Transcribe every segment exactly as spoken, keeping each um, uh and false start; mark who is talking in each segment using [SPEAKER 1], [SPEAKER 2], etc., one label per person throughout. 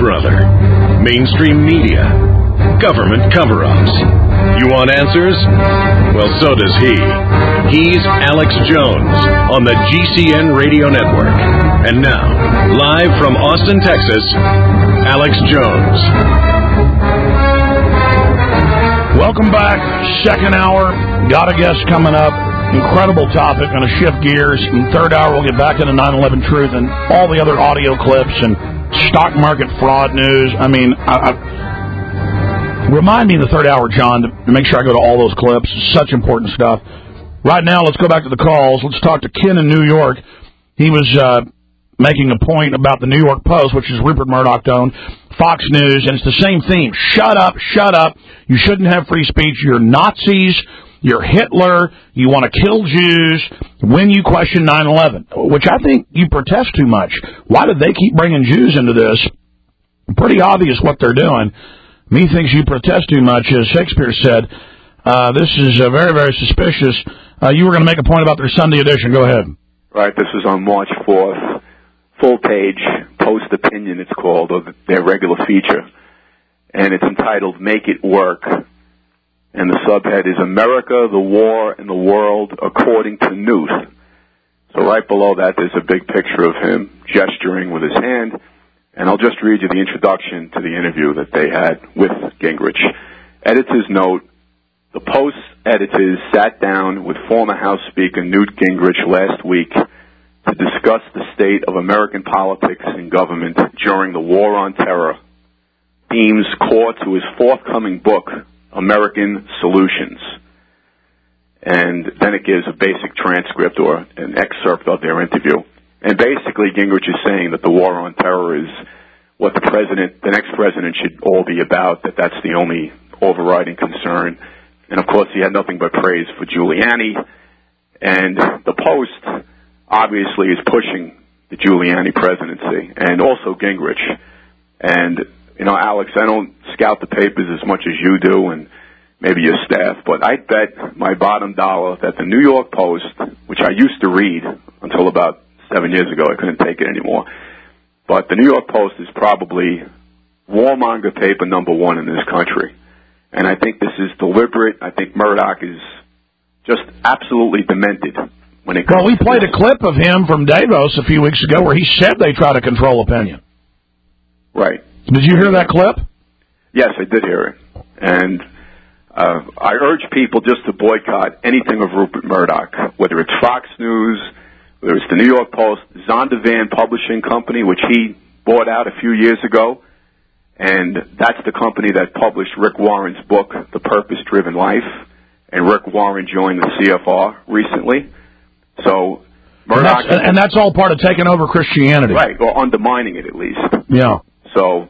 [SPEAKER 1] brother. Mainstream media. Government cover-ups. You want answers? Well, so does he. He's Alex Jones on the G C N Radio Network. And now, live from Austin, Texas, Alex Jones.
[SPEAKER 2] Welcome back. Second hour. Got a guest coming up. Incredible topic. Going to shift gears. In the third hour, we'll get back into nine eleven Truth and all the other audio clips and stock market fraud news. I mean, I, I, remind me in the third hour, John, to make sure I go to all those clips. Such important stuff. Right now, let's go back to the calls. Let's talk to Ken in New York. He was uh, making a point about the New York Post, which is Rupert Murdoch-owned, Fox News, and it's the same theme. Shut up, shut up. You shouldn't have free speech. You're Nazis. You're Hitler. You want to kill Jews when you question nine eleven, which I think you protest too much. Why did they keep bringing Jews into this? Pretty obvious what they're doing. Me thinks you protest too much, as Shakespeare said. Uh, this is uh, very, very suspicious. Uh, you were going to make a point about their Sunday edition. Go ahead.
[SPEAKER 3] Right. This is on March fourth. Full page, Post Opinion, it's called, or their regular feature. And it's entitled, Make It Work. And the subhead is America, the War, and the World According to Newt. So right below that, there's a big picture of him gesturing with his hand. And I'll just read you the introduction to the interview that they had with Gingrich. Editor's note, the Post editors sat down with former House Speaker Newt Gingrich last week to discuss the state of American politics and government during the War on Terror, themes core to his forthcoming book, American Solutions. And then it gives a basic transcript or an excerpt of their interview. And basically, Gingrich is saying that the war on terror is what the president, the next president should all be about, that that's the only overriding concern. And of course, he had nothing but praise for Giuliani. And the Post obviously is pushing the Giuliani presidency, and also Gingrich. And, you know, Alex, I don't scout the papers as much as you do, and maybe your staff, but I bet my bottom dollar that the New York Post, which I used to read until about seven years ago, I couldn't take it anymore, but the New York Post is probably warmonger paper number one in this country. And I think this is deliberate. I think Murdoch is just absolutely demented when it comes
[SPEAKER 2] Well, we
[SPEAKER 3] to
[SPEAKER 2] played
[SPEAKER 3] this.
[SPEAKER 2] a clip of him from Davos a few weeks ago where he said they try to control opinion.
[SPEAKER 3] Right.
[SPEAKER 2] Did you hear that clip?
[SPEAKER 3] Yes, I did hear it. And uh, I urge people just to boycott anything of Rupert Murdoch, whether it's Fox News, whether it's the New York Post, Zondervan Publishing Company, which he bought out a few years ago. And that's the company that published Rick Warren's book, The Purpose-Driven Life. And Rick Warren joined the C F R recently. So Murdoch...
[SPEAKER 2] And that's, and that's all part of taking over Christianity.
[SPEAKER 3] Right, or undermining it at least.
[SPEAKER 2] Yeah.
[SPEAKER 3] So...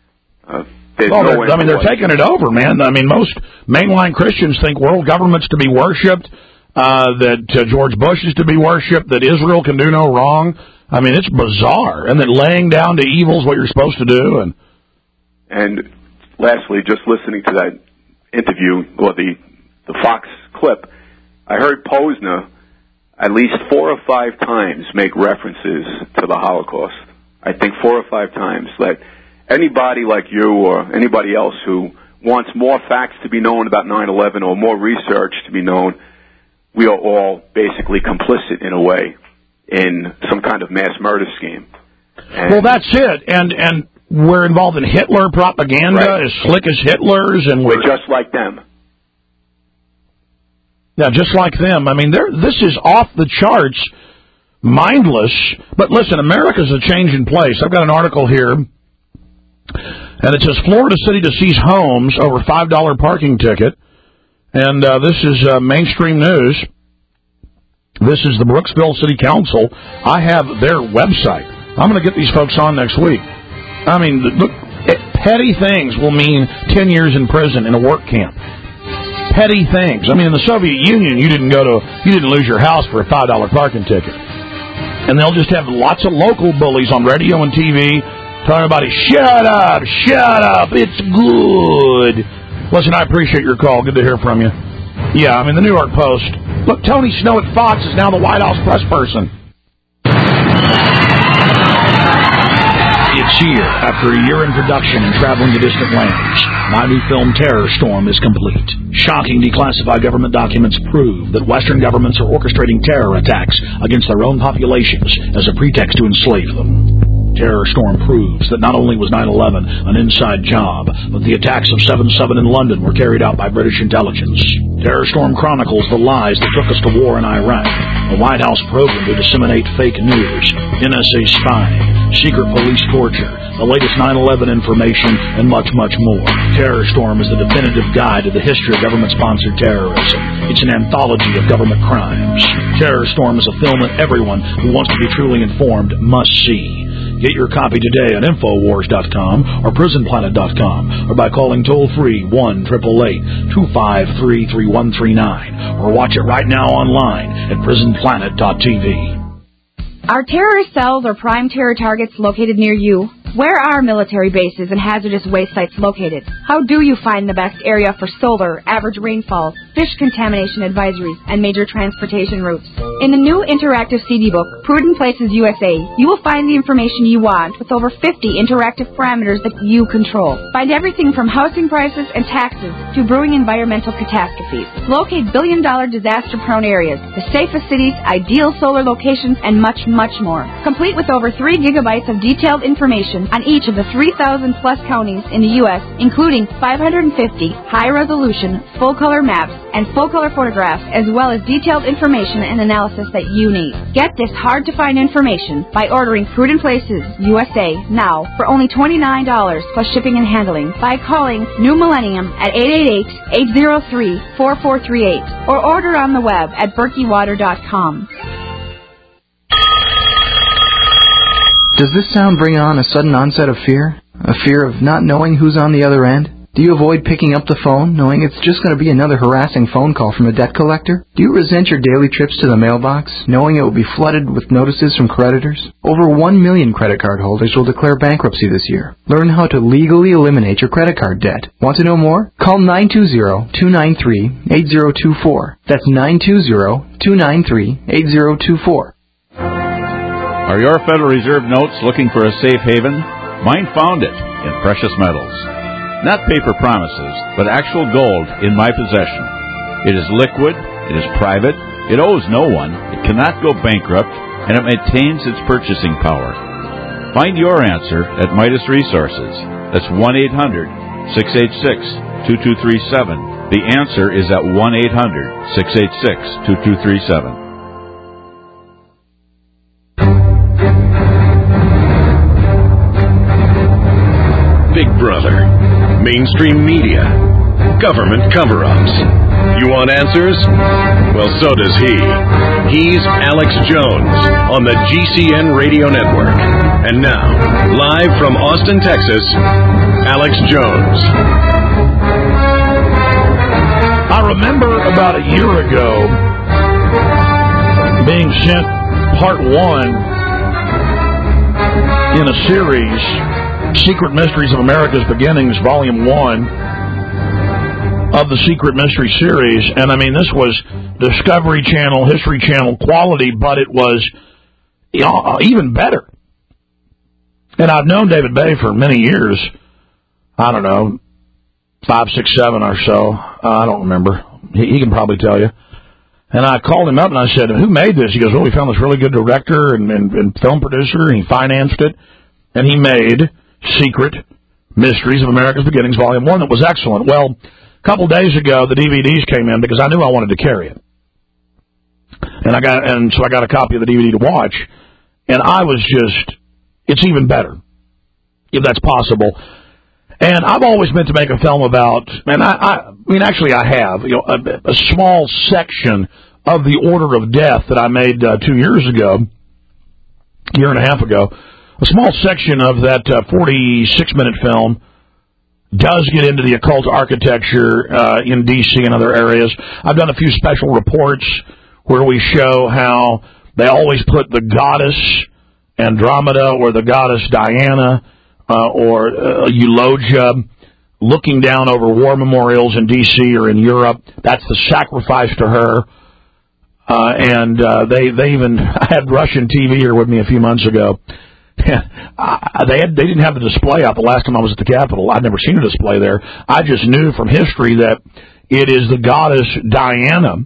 [SPEAKER 3] Uh, There's
[SPEAKER 2] well,
[SPEAKER 3] no
[SPEAKER 2] I mean, they're taking it over, man. I mean, most mainline Christians think world government's to be worshipped, uh, that uh, George Bush is to be worshipped, that Israel can do no wrong. I mean, it's bizarre. And that laying down to evil is what you're supposed to do. And
[SPEAKER 3] and lastly, just listening to that interview, or the, the Fox clip, I heard Posner at least four or five times make references to the Holocaust. I think four or five times. Like, anybody like you or anybody else who wants more facts to be known about nine eleven or more research to be known, we are all basically complicit in a way in some kind of mass murder scheme. And
[SPEAKER 2] well, that's it. And and we're involved in Hitler propaganda,
[SPEAKER 3] right.
[SPEAKER 2] as slick as Hitler's, and we're,
[SPEAKER 3] we're just like them.
[SPEAKER 2] Yeah, just like them. I mean, they're, this is off the charts, mindless. But listen, America's a changing place. I've got an article here. And it says, Florida City to seize homes over five dollar parking ticket. And uh, this is uh, mainstream news. This is the Brooksville City Council. I have their website. I'm going to get these folks on next week. I mean, look, petty things will mean ten years in prison in a work camp. Petty things. I mean, in the Soviet Union, you didn't go to, you didn't lose your house for a five dollar parking ticket. And they'll just have lots of local bullies on radio and T V talking about it. Shut up, shut up, it's good. Listen, I appreciate your call. Good to hear from you. Yeah, I mean, the New York Post. Look, Tony Snow at Fox is now the White House press person. It's This year, after a year in production and traveling to distant lands, my new film Terror Storm is complete. Shocking declassified government documents prove that Western governments are orchestrating terror attacks against their own populations as a pretext to enslave them. Terror Storm proves that not only was nine eleven an inside job, but the attacks of seven seven in London were carried out by British intelligence. Terror Storm chronicles the lies that took us to war in Iraq, a White House program to disseminate fake news, N S A spying, secret police torture, the latest nine eleven information, and much, much more. Terror Storm is the definitive guide to the history of government-sponsored terrorism. It's an anthology of government crimes. Terror Storm is a film that everyone who wants to be truly informed must see. Get your copy today at Infowars dot com or Prison Planet dot com or by calling toll-free one eight eight eight, two five three, three one three nine or watch it right now online at Prison Planet dot T V.
[SPEAKER 4] Are terrorist cells or prime terror targets located near you? Where are military bases and hazardous waste sites located? How do you find the best area for solar, average rainfall, fish contamination advisories, and major transportation routes? In the new interactive C D book, Prudent Places U S A, you will find the information you want with over fifty interactive parameters that you control. Find everything from housing prices and taxes to brewing environmental catastrophes. Locate billion-dollar disaster-prone areas, the safest cities, ideal solar locations, and much, much more. Complete with over three gigabytes of detailed information on each of the three thousand plus counties in the U S, including five hundred fifty high-resolution, full-color maps and full-color photographs, as well as detailed information and analysis that you need. Get this hard-to-find information by ordering Prudent Places U S A now for only twenty-nine dollars plus shipping and handling by calling New Millennium at eight eight eight, eight zero three, four four three eight or order on the web at berkey water dot com.
[SPEAKER 5] Does this sound bring on a sudden onset of fear? A fear of not knowing who's on the other end? Do you avoid picking up the phone, knowing it's just going to be another harassing phone call from a debt collector? Do you resent your daily trips to the mailbox, knowing it will be flooded with notices from creditors? Over one million credit card holders will declare bankruptcy this year. Learn how to legally eliminate your credit card debt. Want to know more? Call nine two zero, two nine three, eight zero two four. That's nine two zero, two nine three, eight zero two four.
[SPEAKER 6] Are your Federal Reserve notes looking for a safe haven? Mine found it in precious metals. Not paper promises, but actual gold in my possession. It is liquid, it is private, it owes no one, it cannot go bankrupt, and it maintains its purchasing power. Find your answer at Midas Resources. That's one eight hundred, six eight six, two two three seven. The answer is at one eight hundred, six eight six, two two three seven.
[SPEAKER 1] Big Brother, mainstream media, government cover-ups. You want answers? Well, so does he. He's Alex Jones on the G C N Radio Network. And now, live from Austin, Texas, Alex Jones.
[SPEAKER 2] I remember about a year ago being sent part one in a series, Secret Mysteries of America's Beginnings, Volume one of the Secret Mystery series. And, I mean, this was Discovery Channel, History Channel quality, but it was you know, even better. And I've known David Bay for many years. I don't know, five, six, seven or so. Uh, I don't remember. He, he can probably tell you. And I called him up and I said, who made this? He goes, well, we found this really good director and, and, and film producer, and he financed it. And he made Secret Mysteries of America's Beginnings, Volume one, that was excellent. Well, a couple days ago, the D V Ds came in because I knew I wanted to carry it. And I got, and so I got a copy of the D V D to watch. And I was just, it's even better, if that's possible. And I've always meant to make a film about, and I, I, I mean, actually I have, you know, a, a small section of the Order of Death that I made uh, two years ago, a year and a half ago. A small section of that uh, forty-six minute film does get into the occult architecture uh, in D C and other areas. I've done a few special reports where we show how they always put the goddess Andromeda or the goddess Diana uh, or uh, Eulogia looking down over war memorials in D C or in Europe. That's the sacrifice to her. Uh, and uh, they, they even I had Russian T V here with me a few months ago. I, they had, they didn't have the display out the last time I was at the Capitol. I'd never seen a display there. I just knew from history that it is the goddess Diana.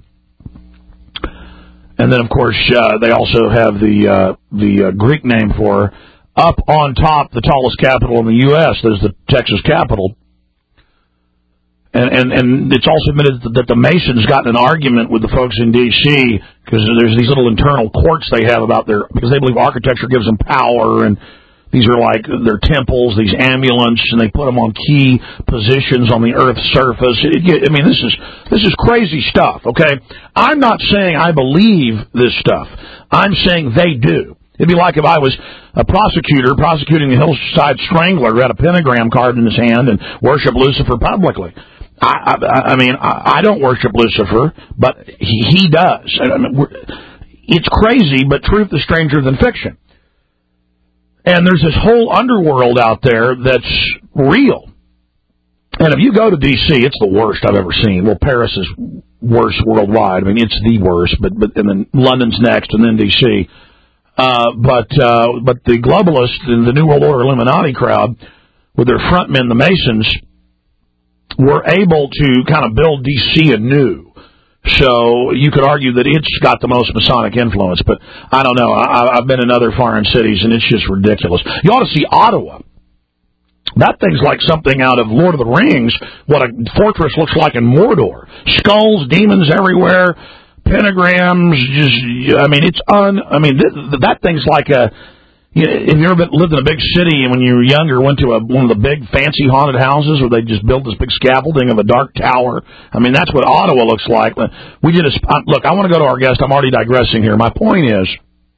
[SPEAKER 2] And then, of course, uh, they also have the uh, the uh, Greek name for her. Up on top, the tallest capitol in the U S, there's the Texas Capitol. And, and, and it's also admitted that the Masons got in an argument with the folks in D C because there's these little internal courts they have about their, because they believe architecture gives them power, and these are like their temples, these amulets, and they put them on key positions on the Earth's surface. It, I mean, this is this is crazy stuff, okay? I'm not saying I believe this stuff. I'm saying they do. It'd be like if I was a prosecutor prosecuting the Hillside Strangler who had a pentagram carved in his hand and worshiped Lucifer publicly. I, I, I mean, I, I don't worship Lucifer, but he, he does. I mean, we're, it's crazy, but truth is stranger than fiction. And there's this whole underworld out there that's real. And if you go to D C, it's the worst I've ever seen. Well, Paris is worse worldwide. I mean, it's the worst, but, but and then London's next, and then D C. Uh, but uh, but the globalists and the New World Order Illuminati crowd, with their frontmen, the Masons, were able to kind of build D C anew. So you could argue that it's got the most Masonic influence, but I don't know. I, I've been in other foreign cities, and it's just ridiculous. You ought to see Ottawa. That thing's like something out of Lord of the Rings, what a fortress looks like in Mordor. Skulls, demons everywhere, pentagrams, just, I mean, it's un, I mean, th- that thing's like a, you know, if you ever been, lived in a big city and when you were younger went to a, one of the big fancy haunted houses where they just built this big scaffolding of a dark tower, I mean, that's what Ottawa looks like. We did a, look, I want to go to our guest. I'm already digressing here. My point is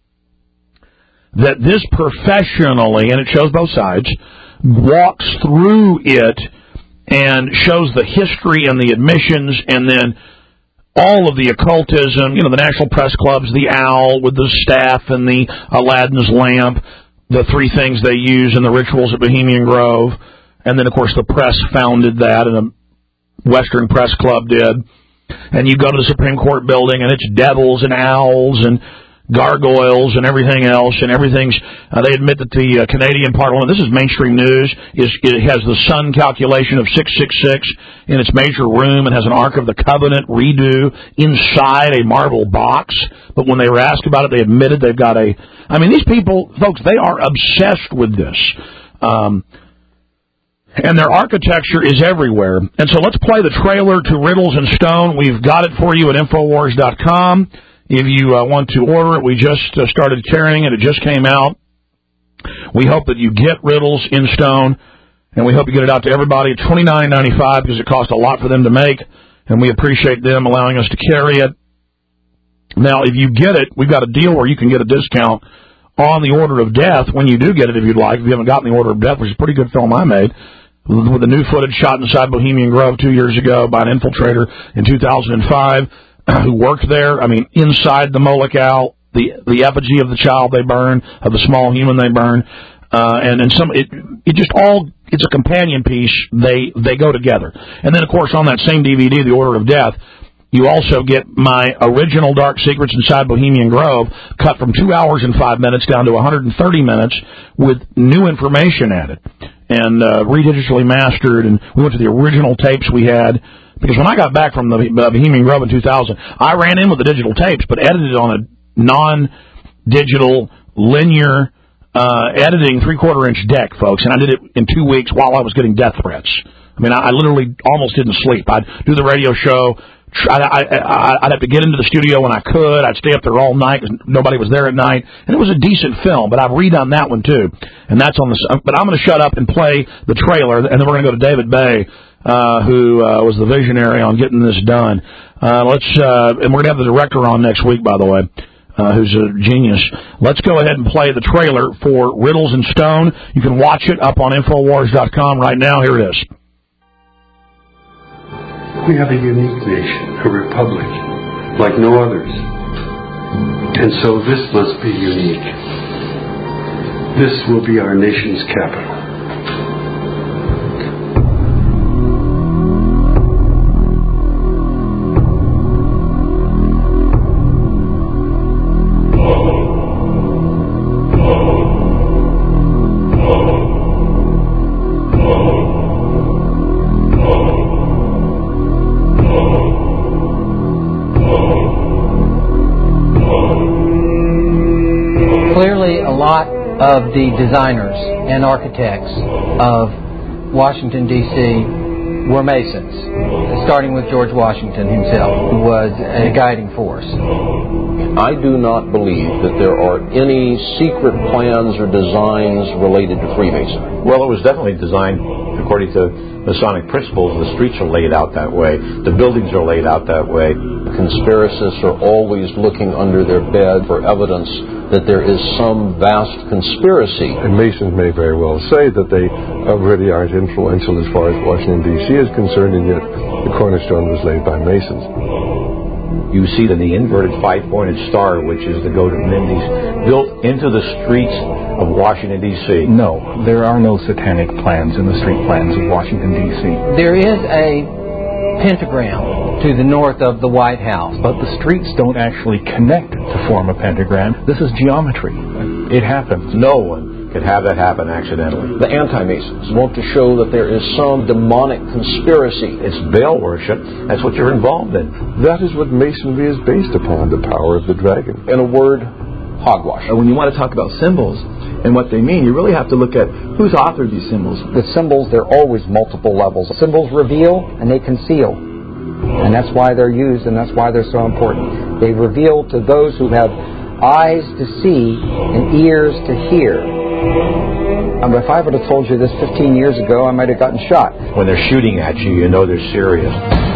[SPEAKER 2] that this professionally, and it shows both sides, walks through it and shows the history and the admissions and then all of the occultism, you know, the National Press Club's the owl with the staff and the Aladdin's lamp, the three things they use in the rituals at Bohemian Grove. And then, of course, the press founded that, and the Western Press Club did. And you go to the Supreme Court building, and it's devils and owls and gargoyles and everything else, and everything's, uh, they admit that the uh, Canadian Parliament, this is mainstream news, is it has the sun calculation of six six six in its major room and has an Ark of the Covenant redo inside a marble box. But when they were asked about it, they admitted they've got a, I mean, these people, folks, they are obsessed with this. Um, and their architecture is everywhere. And so let's play the trailer to Riddles in Stone. We've got it for you at Infowars dot com. If you uh, want to order it, we just uh, started carrying it. It just came out. We hope that you get Riddles in Stone, and we hope you get it out to everybody at twenty-nine ninety-five because it costs a lot for them to make, and we appreciate them allowing us to carry it. Now, if you get it, we've got a deal where you can get a discount on the Order of Death when you do get it, if you'd like. If you haven't gotten the Order of Death, which is a pretty good film I made, with the new footage shot inside Bohemian Grove two years ago by an infiltrator in two thousand five. Who worked there, I mean, inside the Moloch owl, the the effigy of the child they burn, of the small human they burn, uh, and, and some, it, it just all, it's a companion piece, they, they go together. And then, of course, on that same D V D, The Order of Death, you also get my original Dark Secrets Inside Bohemian Grove, cut from two hours and five minutes down to one hundred thirty minutes with new information added, and uh, redigitally mastered, and we went to the original tapes we had. Because when I got back from the Bohemian Grove in two thousand, I ran in with the digital tapes, but edited on a non-digital, linear, uh, editing three-quarter inch deck, folks. And I did it in two weeks while I was getting death threats. I mean, I, I literally almost didn't sleep. I'd do the radio show. I'd, I, I, I'd have to get into the studio when I could. I'd stay up there all night because nobody was there at night. And it was a decent film, but I've redone that one, too. And that's on the... But I'm going to shut up and play the trailer, and then we're going to go to David Bay, Uh, who uh, was the visionary on getting this done. Uh, let's, uh, and we're going to have the director on next week, by the way, uh, who's a genius. Let's go ahead and play the trailer for Riddles in Stone. You can watch it up on Infowars dot com right now. Here it is.
[SPEAKER 7] We have a unique nation, a republic, like no others. And so this must be unique. This will be our nation's capital.
[SPEAKER 8] lot of the designers and architects of Washington, D C were Masons, starting with George Washington himself, who was a guiding force.
[SPEAKER 9] I do not believe that there are any secret plans or designs related to Freemasonry.
[SPEAKER 10] Well, it was definitely designed according to Masonic principles. The streets are laid out that way. The buildings are laid out that way.
[SPEAKER 9] Conspiracists are always looking under their bed for evidence that there is some vast conspiracy.
[SPEAKER 11] And Masons may very well say that they already aren't influential as far as Washington, D C is concerned, and yet the cornerstone was laid by Masons.
[SPEAKER 10] You see that the inverted five-pointed star, which is the goat of Mendes, built into the streets of Washington, D C.
[SPEAKER 12] No, there are no satanic plans in the street plans of Washington, D C.
[SPEAKER 8] There is a pentagram to the north of the White House.
[SPEAKER 12] But the streets don't actually connect to form a pentagram. This is geometry. It happens.
[SPEAKER 10] No one could have that happen accidentally.
[SPEAKER 9] The anti-Masons want to show that there is some demonic conspiracy.
[SPEAKER 10] It's Baal worship. That's what you're involved in.
[SPEAKER 11] That is what Masonry is based upon, the power of the dragon.
[SPEAKER 9] In a word, hogwash.
[SPEAKER 5] When you want to talk about symbols and what they mean, you really have to look at who's authored these symbols.
[SPEAKER 13] With symbols, there are always multiple levels. Symbols reveal and they conceal. And that's why they're used and that's why they're so important. They reveal to those who have eyes to see and ears to hear. Um, if I would have told you this fifteen years ago, I might have gotten shot.
[SPEAKER 10] When they're shooting at you, you know they're serious.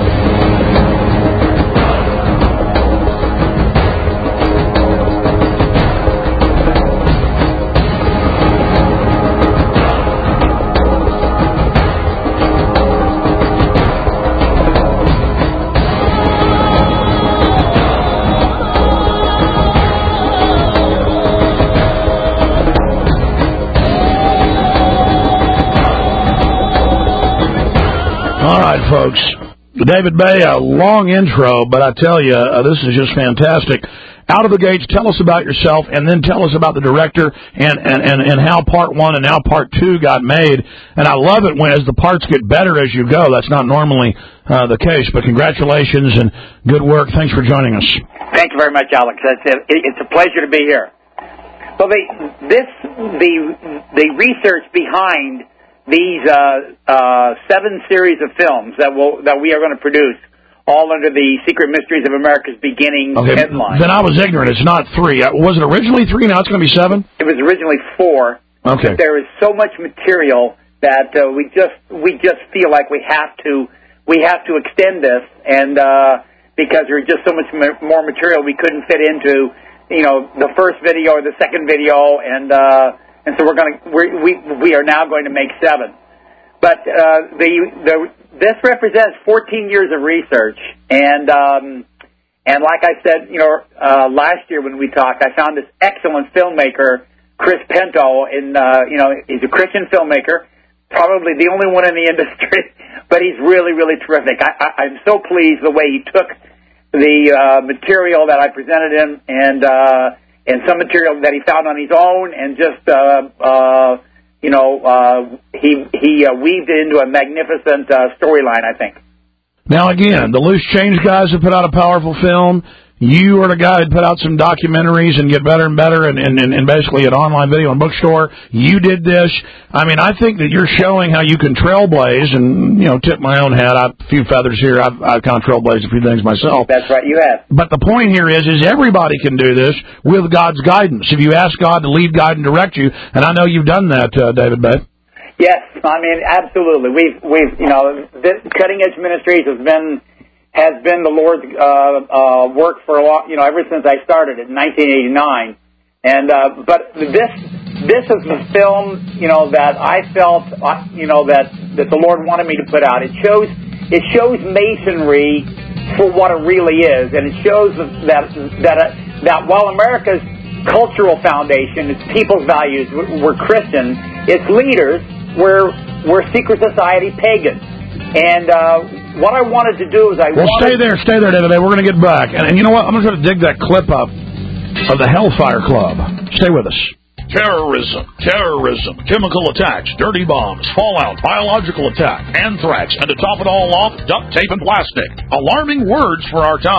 [SPEAKER 2] Folks, David Bay, a long intro, but I tell you, uh, this is just fantastic. Out of the gates, tell us about yourself, and then tell us about the director and, and, and, and how part one and now part two got made. And I love it when as the parts get better as you go. That's not normally uh, the case, but congratulations and good work. Thanks for joining us.
[SPEAKER 14] Thank you very much, Alex. It's a, it's a pleasure to be here. Well, the, this the the research behind these uh, uh, seven series of films that will that we are going to produce, all under the Secret Mysteries of America's Beginning
[SPEAKER 2] okay,
[SPEAKER 14] headline.
[SPEAKER 2] Then I was ignorant. It's not three. Was it originally three? Now it's going to be seven?
[SPEAKER 14] It was originally four.
[SPEAKER 2] Okay.
[SPEAKER 14] But there is so much material that uh, we just we just feel like we have to we have to extend this, and uh, because there's just so much more material we couldn't fit into, you know, the first video or the second video, and. Uh, And so we're going to we're, we we are now going to make seven, but uh, the the this represents fourteen years of research, and um, and like I said, you know, uh, last year when we talked, I found this excellent filmmaker, Chris Pinto, in uh, you know he's a Christian filmmaker, probably the only one in the industry, but he's really really terrific. I, I, I'm so pleased the way he took the uh, material that I presented him and. Uh, and some material that he found on his own, and just, uh, uh, you know, uh, he he uh, weaved it into a magnificent uh, storyline, I think.
[SPEAKER 2] Now, again, the Loose Change guys have put out a powerful film. You are the guy who put out some documentaries and get better and better, and, and, and basically an online video and bookstore. You did this. I mean, I think that you're showing how you can trailblaze, and, you know, tip my own hat. I've a few feathers here. I've, I've kind of trailblazed a few things myself.
[SPEAKER 14] That's right, you have.
[SPEAKER 2] But the point here is, is everybody can do this with God's guidance. If you ask God to lead, guide, and direct you, and I know you've done that, uh, David Bay.
[SPEAKER 14] Yes, I mean, absolutely. We've, we've, you know, this Cutting Edge Ministries has been... has been the Lord's uh, uh, work for a long, you know, ever since I started in nineteen eighty-nine. And uh, but this this is the film, you know, that I felt, uh, you know, that, that the Lord wanted me to put out. It shows it shows Masonry for what it really is, and it shows that that uh, that while America's cultural foundation, its people's values, were Christian, its leaders were were secret society pagans. And uh, what I wanted to do is I
[SPEAKER 2] well,
[SPEAKER 14] wanted...
[SPEAKER 2] stay there, stay there, David. We're going to get back. And, and you know what? I'm going to try to dig that clip up of the Hellfire Club. Stay with us. Terrorism, terrorism, chemical attacks, dirty bombs, fallout, biological attack, anthrax, and to top it all off, duct tape and plastic. Alarming words for our time.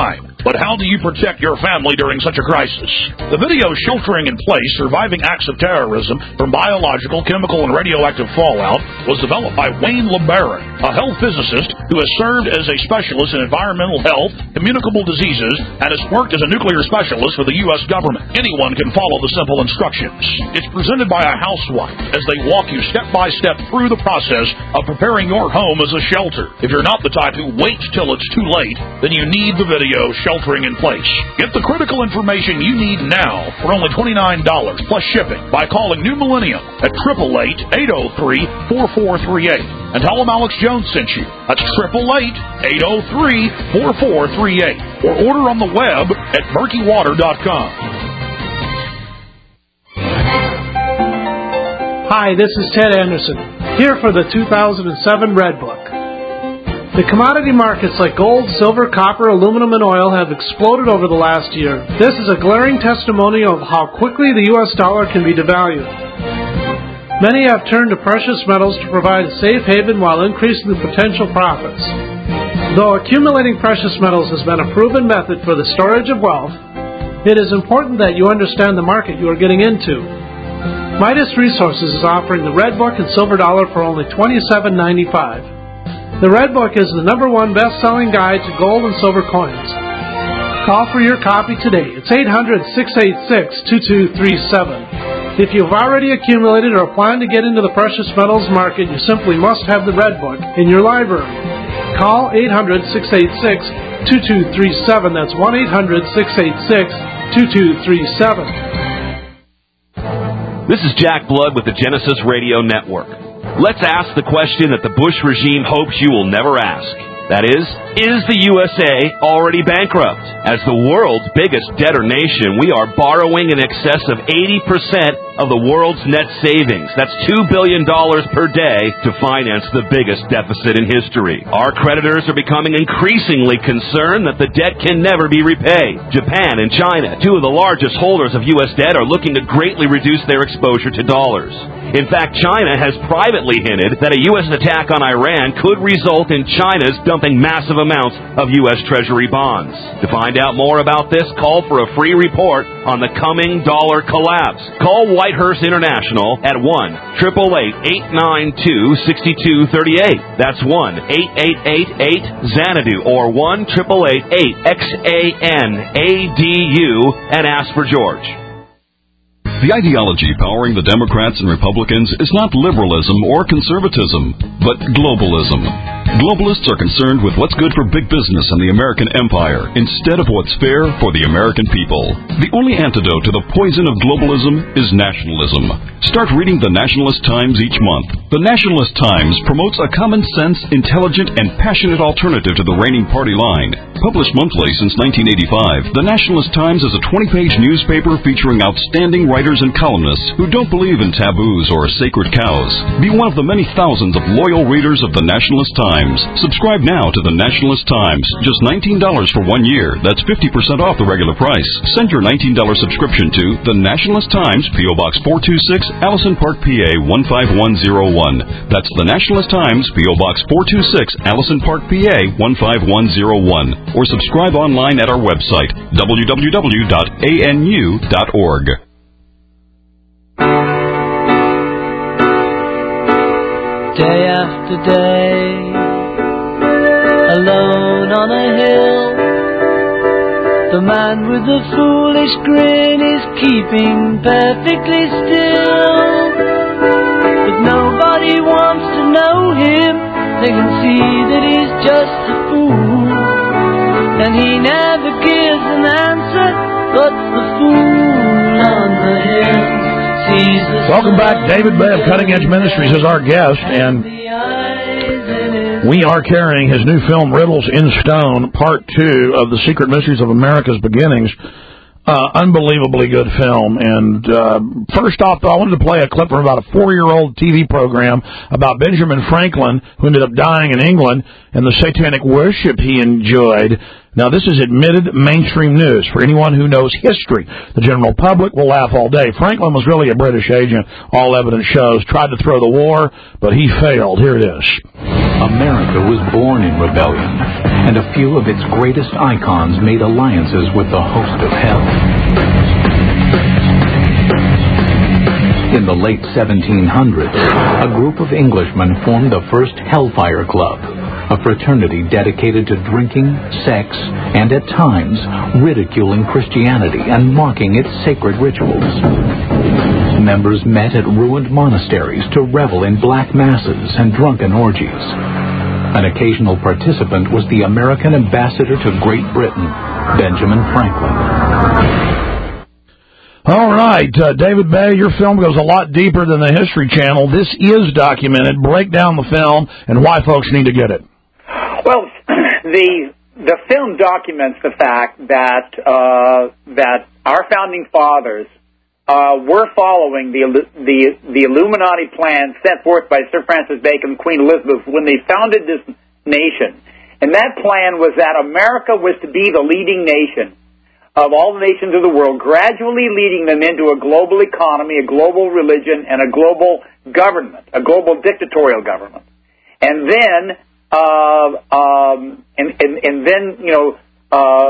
[SPEAKER 2] But how do you protect your family during such a crisis? The video Sheltering in Place, Surviving Acts of Terrorism from Biological, Chemical, and Radioactive Fallout was developed by Wayne LeBaron, a health physicist who has served as a specialist in environmental health, communicable diseases, and has worked as a nuclear specialist for the U S government. Anyone can follow the simple instructions. It's presented by a housewife as they walk you step by step through the process of preparing your home as a shelter. If you're not the type who waits till it's too late, then you need the video Sheltering in Place. Get the critical information you need now for only twenty-nine dollars plus shipping by calling New Millennium at eight eight eight, eight oh three, four four three eight and tell them Alex Jones sent you. That's eight eight eight, eight oh three, four four three eight or order on the web at murky water dot com.
[SPEAKER 15] Hi, this is Ted Anderson, here for the two thousand seven Red Book. The commodity markets like gold, silver, copper, aluminum, and oil have exploded over the last year. This is a glaring testimonial of how quickly the U S dollar can be devalued. Many have turned to precious metals to provide a safe haven while increasing the potential profits. Though accumulating precious metals has been a proven method for the storage of wealth, it is important that you understand the market you are getting into. Midas Resources is offering the Red Book and Silver Dollar for only twenty-seven ninety-five. The Red Book is the number one best-selling guide to gold and silver coins. Call for your copy today. It's eight hundred, six eight six, two two three seven. If you've already accumulated or plan to get into the precious metals market, you simply must have the Red Book in your library. Call eight hundred, six eight six, two two three seven. That's one eight hundred, six eight six, two two three seven.
[SPEAKER 16] This is Jack Blood with the Genesis Radio Network. Let's ask the question that the Bush regime hopes you will never ask. That is, is the U S A already bankrupt? As the world's biggest debtor nation, we are borrowing in excess of eighty percent of the world's net savings. That's two billion dollars per day to finance the biggest deficit in history. Our creditors are becoming increasingly concerned that the debt can never be repaid. Japan and China, two of the largest holders of U S debt, are looking to greatly reduce their exposure to dollars. In fact, China has privately hinted that a U S attack on Iran could result in China's dumping massive amounts of U S Treasury bonds. To find out more about this, call for a free report on the coming dollar collapse. Call Whitehurst International at one, eight eight eight, eight nine two, six two three eight. That's one, eight eight eight, eight, Xanadu or one, eight eight eight, eight, X A N A D U and ask for George.
[SPEAKER 17] The ideology powering the Democrats and Republicans is not liberalism or conservatism, but globalism. Globalists are concerned with what's good for big business and the American empire instead of what's fair for the American people. The only antidote to the poison of globalism is nationalism. Start reading the Nationalist Times each month. The Nationalist Times promotes a common sense, intelligent, and passionate alternative to the reigning party line. Published monthly since nineteen eighty-five, the Nationalist Times is a twenty-page newspaper featuring outstanding writers and columnists who don't believe in taboos or sacred cows. Be one of the many thousands of loyal readers of the Nationalist Times. Subscribe now to the Nationalist Times. Just nineteen dollars for one year. That's fifty percent off the regular price. Send your nineteen dollars subscription to the Nationalist Times, P O Box four two six, Allison Park, P A one five one zero one. That's the Nationalist Times, P O Box four two six, Allison Park, P A one five one zero one. Or subscribe online at our website, w w w dot a n u dot org.
[SPEAKER 18] Day after day, alone on a hill, the man with the foolish grin is keeping perfectly still. But nobody wants to know him, they can see that he's just a fool. And he never gives an answer, but the fool on the hill sees the
[SPEAKER 2] Welcome back. David Bay of Cutting Edge Ministries is our guest, and we are carrying his new film, Riddles in Stone, Part two of The Secret Mysteries of America's Beginnings. Uh, unbelievably good film. And uh, first off, though, I wanted to play a clip from about a four-year-old T V program about Benjamin Franklin, who ended up dying in England, and the satanic worship he enjoyed. Now, this is admitted mainstream news for anyone who knows history. The general public will laugh all day. Franklin was really a British agent, all evidence shows. Tried to throw the war, but he failed. Here it is.
[SPEAKER 19] America was born in rebellion, and a few of its greatest icons made alliances with the host of hell. In the late seventeen hundreds, a group of Englishmen formed the first Hellfire Club, a fraternity dedicated to drinking, sex, and at times ridiculing Christianity and mocking its sacred rituals. Members met at ruined monasteries to revel in black masses and drunken orgies. An occasional participant was the American ambassador to Great Britain, Benjamin Franklin.
[SPEAKER 2] All right, uh, David Bay, your film goes a lot deeper than the History Channel. This is documented. Break down the film and why folks need to get it.
[SPEAKER 14] Well, the the film documents the fact that uh, that our founding fathers uh, were following the the the Illuminati plan set forth by Sir Francis Bacon and Queen Elizabeth when they founded this nation. And that plan was that America was to be the leading nation of all the nations of the world, gradually leading them into a global economy, a global religion, and a global government, a global dictatorial government. And then, uh, um, and, and, and then, you know, uh,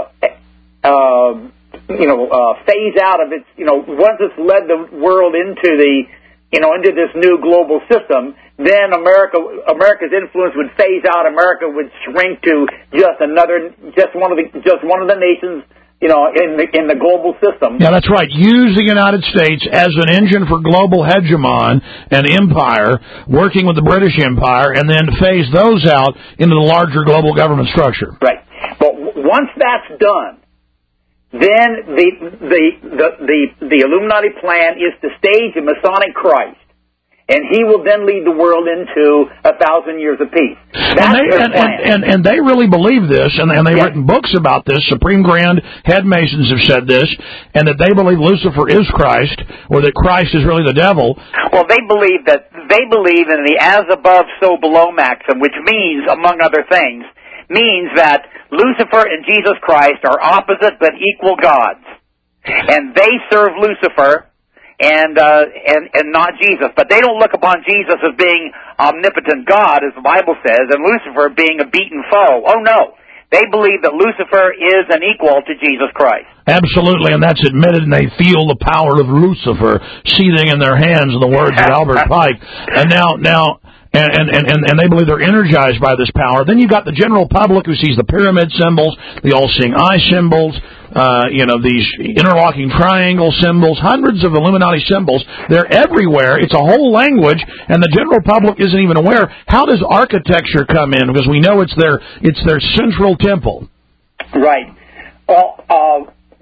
[SPEAKER 14] uh, you know, uh, phase out of its, you know, once it's led the world into the, you know, into this new global system, then America, America's influence would phase out. America would shrink to just another, just one of the, just one of the nations, you know, in the in the global system.
[SPEAKER 2] Yeah, that's right. Use the United States as an engine for global hegemon and empire, working with the British Empire, and then phase those out into the larger global government structure.
[SPEAKER 14] Right. But w- once that's done, then the the the the, the Illuminati plan is to stage a Masonic Christ. And he will then lead the world into a thousand years of peace. That's
[SPEAKER 2] and, they,
[SPEAKER 14] their
[SPEAKER 2] and,
[SPEAKER 14] plan.
[SPEAKER 2] and, and, and they really believe this, and, and they've
[SPEAKER 14] yes.
[SPEAKER 2] written books about this. Supreme Grand Head Masons have said this, and that they believe Lucifer is Christ, or that Christ is really the devil.
[SPEAKER 14] Well, they believe that they believe in the as above, so below maxim, which means, among other things, means that Lucifer and Jesus Christ are opposite but equal gods, and they serve Lucifer. And, uh, and, and not Jesus. But they don't look upon Jesus as being omnipotent God, as the Bible says, and Lucifer being a beaten foe. Oh, no. They believe that Lucifer is an equal to Jesus Christ.
[SPEAKER 2] Absolutely, and that's admitted, and they feel the power of Lucifer seething in their hands, in the words of Albert Pike. And now, now, And, and, and, and they believe they're energized by this power. Then you've got the general public who sees the pyramid symbols, the all-seeing eye symbols, uh, you know, these interlocking triangle symbols, hundreds of Illuminati symbols. They're everywhere. It's a whole language, and the general public isn't even aware. How does architecture come in? Because we know it's their, it's their central temple.
[SPEAKER 14] Right. Well, uh,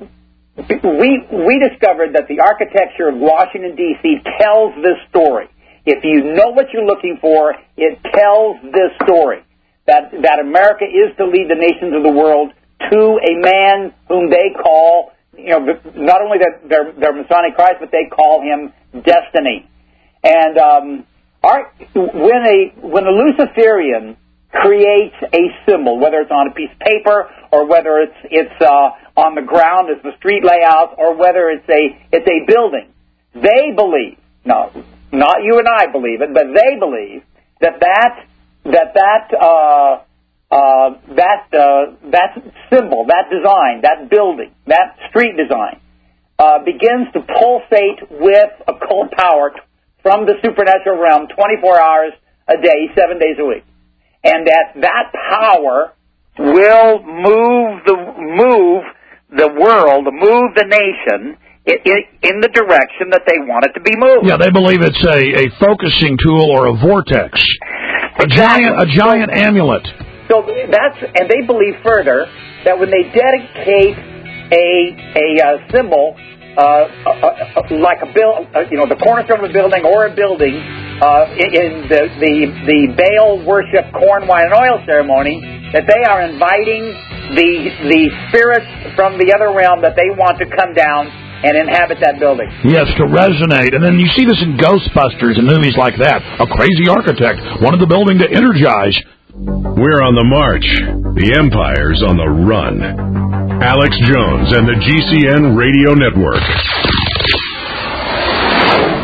[SPEAKER 14] we, we discovered that the architecture of Washington, D C tells this story. If you know what you're looking for, it tells this story, that that America is to lead the nations of the world to a man whom they call, you know, not only their, their, their Masonic Christ, but they call him Destiny. And um, our, when a when a Luciferian creates a symbol, whether it's on a piece of paper or whether it's it's uh, on the ground as the street layout, or whether it's a it's a building, they believe no. Not you and I believe it, but they believe that that that that uh, uh, that uh, that symbol, that design, that building, that street design uh, begins to pulsate with occult power from the supernatural realm, twenty-four hours a day, seven days a week, and that that power will move the move the world, move the nation. It, it, in the direction that they want it to be moved.
[SPEAKER 2] Yeah, they believe it's a, a focusing tool or a vortex, a
[SPEAKER 14] exactly.
[SPEAKER 2] giant a giant so, amulet.
[SPEAKER 14] So that's, and they believe further that when they dedicate a a uh, symbol, uh, uh, uh, like a bill, uh, you know, the cornerstone of a building or a building, uh, in the the the Baal worship corn, wine, and oil ceremony, that they are inviting the the spirits from the other realm that they want to come down and inhabit that building.
[SPEAKER 2] Yes, to resonate. And then you see this in Ghostbusters and movies like that. A crazy architect wanted the building to energize.
[SPEAKER 1] We're on the march. The Empire's on the run. Alex Jones and the G C N Radio Network.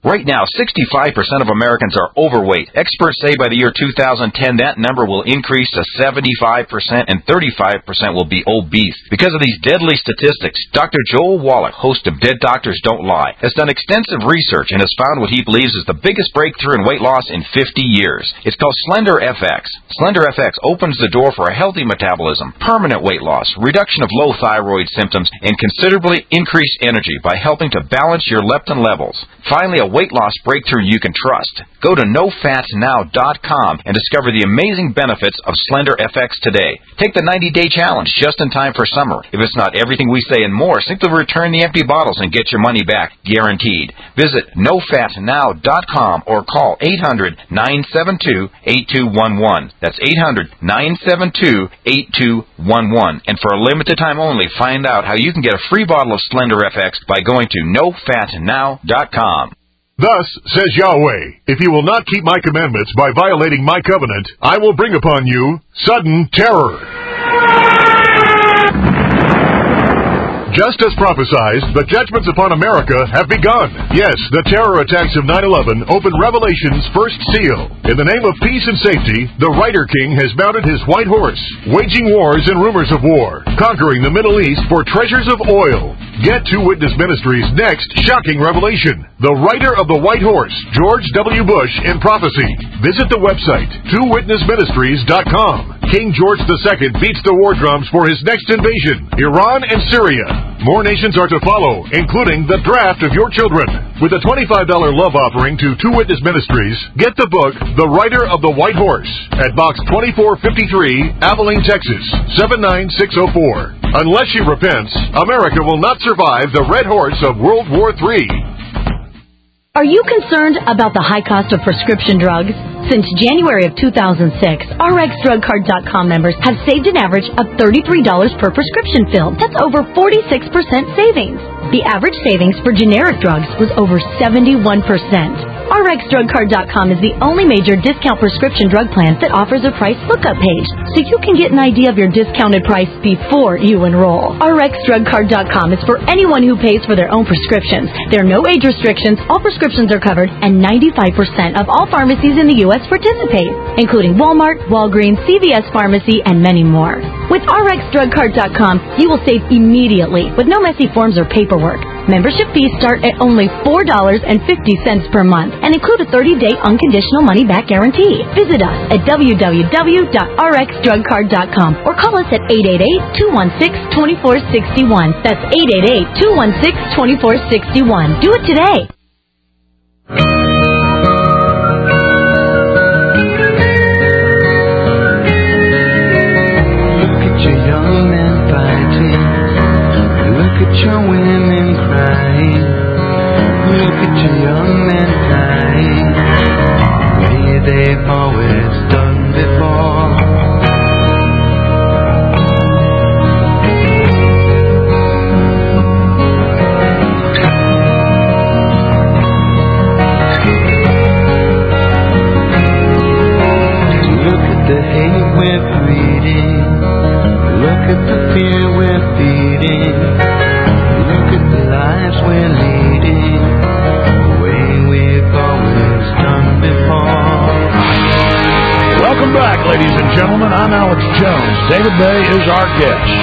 [SPEAKER 20] Right now, sixty-five percent of Americans are overweight. Experts say by the year two thousand ten, that number will increase to seventy-five percent and thirty-five percent will be obese. Because of these deadly statistics, Doctor Joel Wallach, host of Dead Doctors Don't Lie, has done extensive research and has found what he believes is the biggest breakthrough in weight loss in fifty years. It's called Slender F X. Slender F X opens the door for a healthy metabolism, permanent weight loss, reduction of low thyroid symptoms, and considerably increased energy by helping to balance your leptin levels. Finally, a weight loss breakthrough you can trust. Go to no fat now dot com and discover the amazing benefits of Slender F X today. Take the ninety day challenge just in time for summer. If it's not everything we say and more, simply return the empty bottles and get your money back, guaranteed. Visit no fat now dot com or call eight hundred, nine seven two, eight two one one. That's eight hundred, nine seven two, eight two one one. And for a limited time only, find out how you can get a free bottle of Slender F X by going to no fat now dot com.
[SPEAKER 21] Thus says Yahweh, if you will not keep my commandments by violating my covenant, I will bring upon you sudden terror. Just as prophesied, the judgments upon America have begun. Yes, the terror attacks of nine eleven opened Revelation's first seal. In the name of peace and safety, the Rider King has mounted his white horse, waging wars and rumors of war, conquering the Middle East for treasures of oil. Get Two Witness Ministries' next shocking revelation, the Rider of the White Horse, George W. Bush in Prophecy. Visit the website, two witness ministries dot com. King George the Second beats the war drums for his next invasion, Iran and Syria. More nations are to follow, including the draft of your children. With a twenty-five dollars love offering to Two Witness Ministries, get the book, The Rider of the White Horse, at Box twenty-four fifty-three, Abilene, Texas, seven nine six oh four. Unless she repents, America will not survive the Red Horse of World War Three.
[SPEAKER 22] Are you concerned about the high cost of prescription drugs? Since January of two thousand six, R X Drug Card dot com members have saved an average of thirty-three dollars per prescription fill. That's over forty-six percent savings. The average savings for generic drugs was over seventy-one percent. R X Drug Card dot com is the only major discount prescription drug plan that offers a price lookup page, so you can get an idea of your discounted price before you enroll. R X Drug Card dot com is for anyone who pays for their own prescriptions. There are no age restrictions, all prescriptions are covered, and ninety-five percent of all pharmacies in the U S participate, including Walmart, Walgreens, C V S Pharmacy, and many more. With R X Drug Card dot com, you will save immediately with no messy forms or paperwork. Membership fees start at only four dollars and fifty cents per month and include a thirty day unconditional money-back guarantee. Visit us at w w w dot r x drug card dot com or call us at eight eight eight, two one six, two four six one. That's eight eight eight, two one six, two four six one. Do it today.
[SPEAKER 23] Look at your young men fighting. Look at your women crying. Look at your young men dying, the way they've always done before. Look at the hate we're breeding. Look at the fear we're feeding. Look at the lives we're leading, the way we've always done before.
[SPEAKER 2] Welcome back, ladies and gentlemen. I'm Alex Jones. David Bay is our guest.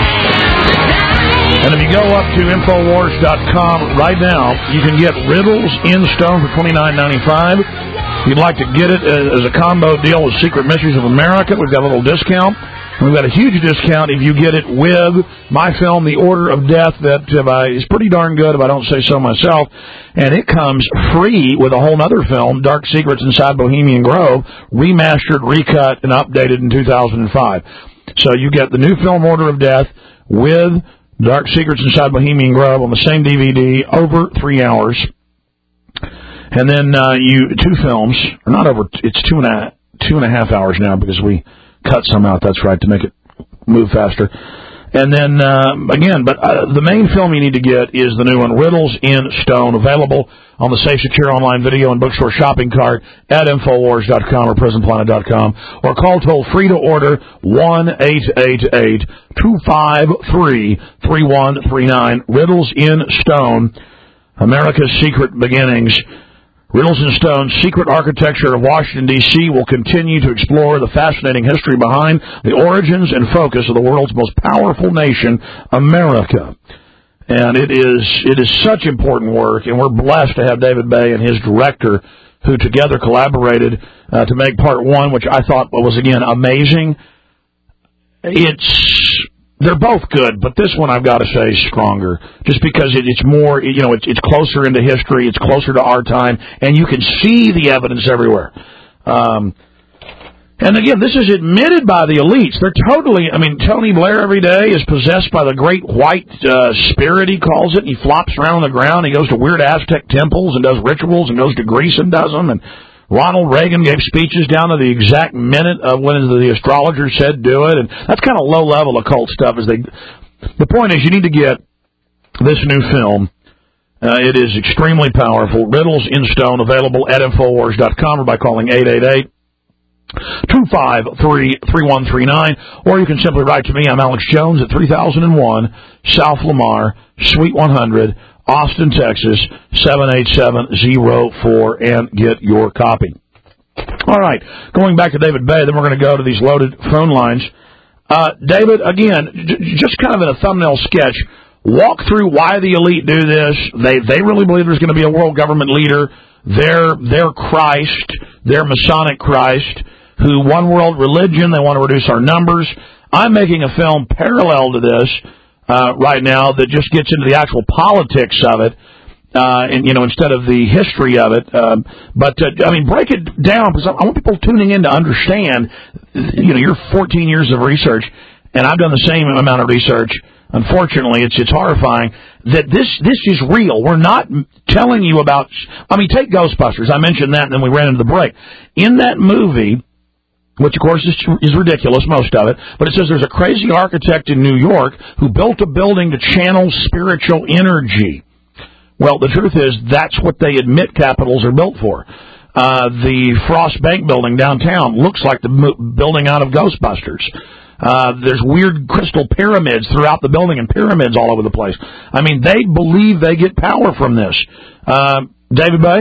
[SPEAKER 2] And if you go up to infowars dot com right now, you can get Riddles in Stone for twenty-nine ninety-five. If you'd like to get it as a combo deal with Secret Mysteries of America, we've got a little discount. We've got a huge discount if you get it with my film, The Order of Death, that uh, is pretty darn good, if I don't say so myself. And it comes free with a whole other film, Dark Secrets Inside Bohemian Grove, remastered, recut, and updated in two thousand five. So you get the new film, Order of Death, with Dark Secrets Inside Bohemian Grove on the same D V D, over three hours. And then uh, you two films, or not over, it's two and a two and a half hours now because we cut some out, that's right, to make it move faster. And then, uh, again, but uh, the main film you need to get is the new one, Riddles in Stone, available on the Safe, Secure Online Video and Bookstore shopping cart at infowars dot com or prison planet dot com, or call toll-free to order one eight eight eight, two five three, three one three nine. Riddles in Stone, America's Secret Beginnings. Riddles and Stone's Secret Architecture of Washington, D C will continue to explore the fascinating history behind the origins and focus of the world's most powerful nation, America. And it is it is such important work, and we're blessed to have David Bay and his director, who together collaborated uh, to make part one, which I thought was, again, amazing. It's... They're both good, but this one I've got to say is stronger, just because it, it's more, you know, it's, it's closer into history, it's closer to our time, and you can see the evidence everywhere. Um, and again, this is admitted by the elites. They're totally, I mean, Tony Blair every day is possessed by the great white uh, spirit, he calls it. He flops around on the ground, he goes to weird Aztec temples and does rituals and goes to Greece and does them, and Ronald Reagan gave speeches down to the exact minute of when the astrologer said do it, and that's kind of low-level occult stuff. As they, the point is, you need to get this new film. Uh, it is extremely powerful. Riddles in Stone, available at Infowars dot com or by calling eight eight eight, two five three, three one three nine, or you can simply write to me. I'm Alex Jones at three thousand one South Lamar, Suite one hundred, Austin, Texas, seven eight seven zero four, and get your copy. All right, going back to David Bay, then we're going to go to these loaded phone lines. Uh, David, again, j- just kind of in a thumbnail sketch, walk through why the elite do this. They they really believe there's going to be a world government leader. They're, they're Christ, they're Masonic Christ, who one world religion, they want to reduce our numbers. I'm making a film parallel to this Uh, right now that just gets into the actual politics of it, uh, and you know, instead of the history of it. Um, but uh, I mean, break it down, because I want people tuning in to understand. You know, you're fourteen years of research, and I've done the same amount of research. Unfortunately, it's it's horrifying that this this is real. We're not telling you about. I mean, take Ghostbusters. I mentioned that, and then we ran into the break. In that movie, which, of course, is, is ridiculous, most of it, but it says there's a crazy architect in New York who built a building to channel spiritual energy. Well, the truth is that's what they admit capitals are built for. Uh, the Frost Bank building downtown looks like the mo- building out of Ghostbusters. Uh, there's weird crystal pyramids throughout the building and pyramids all over the place. I mean, they believe they get power from this. Uh, David Bay?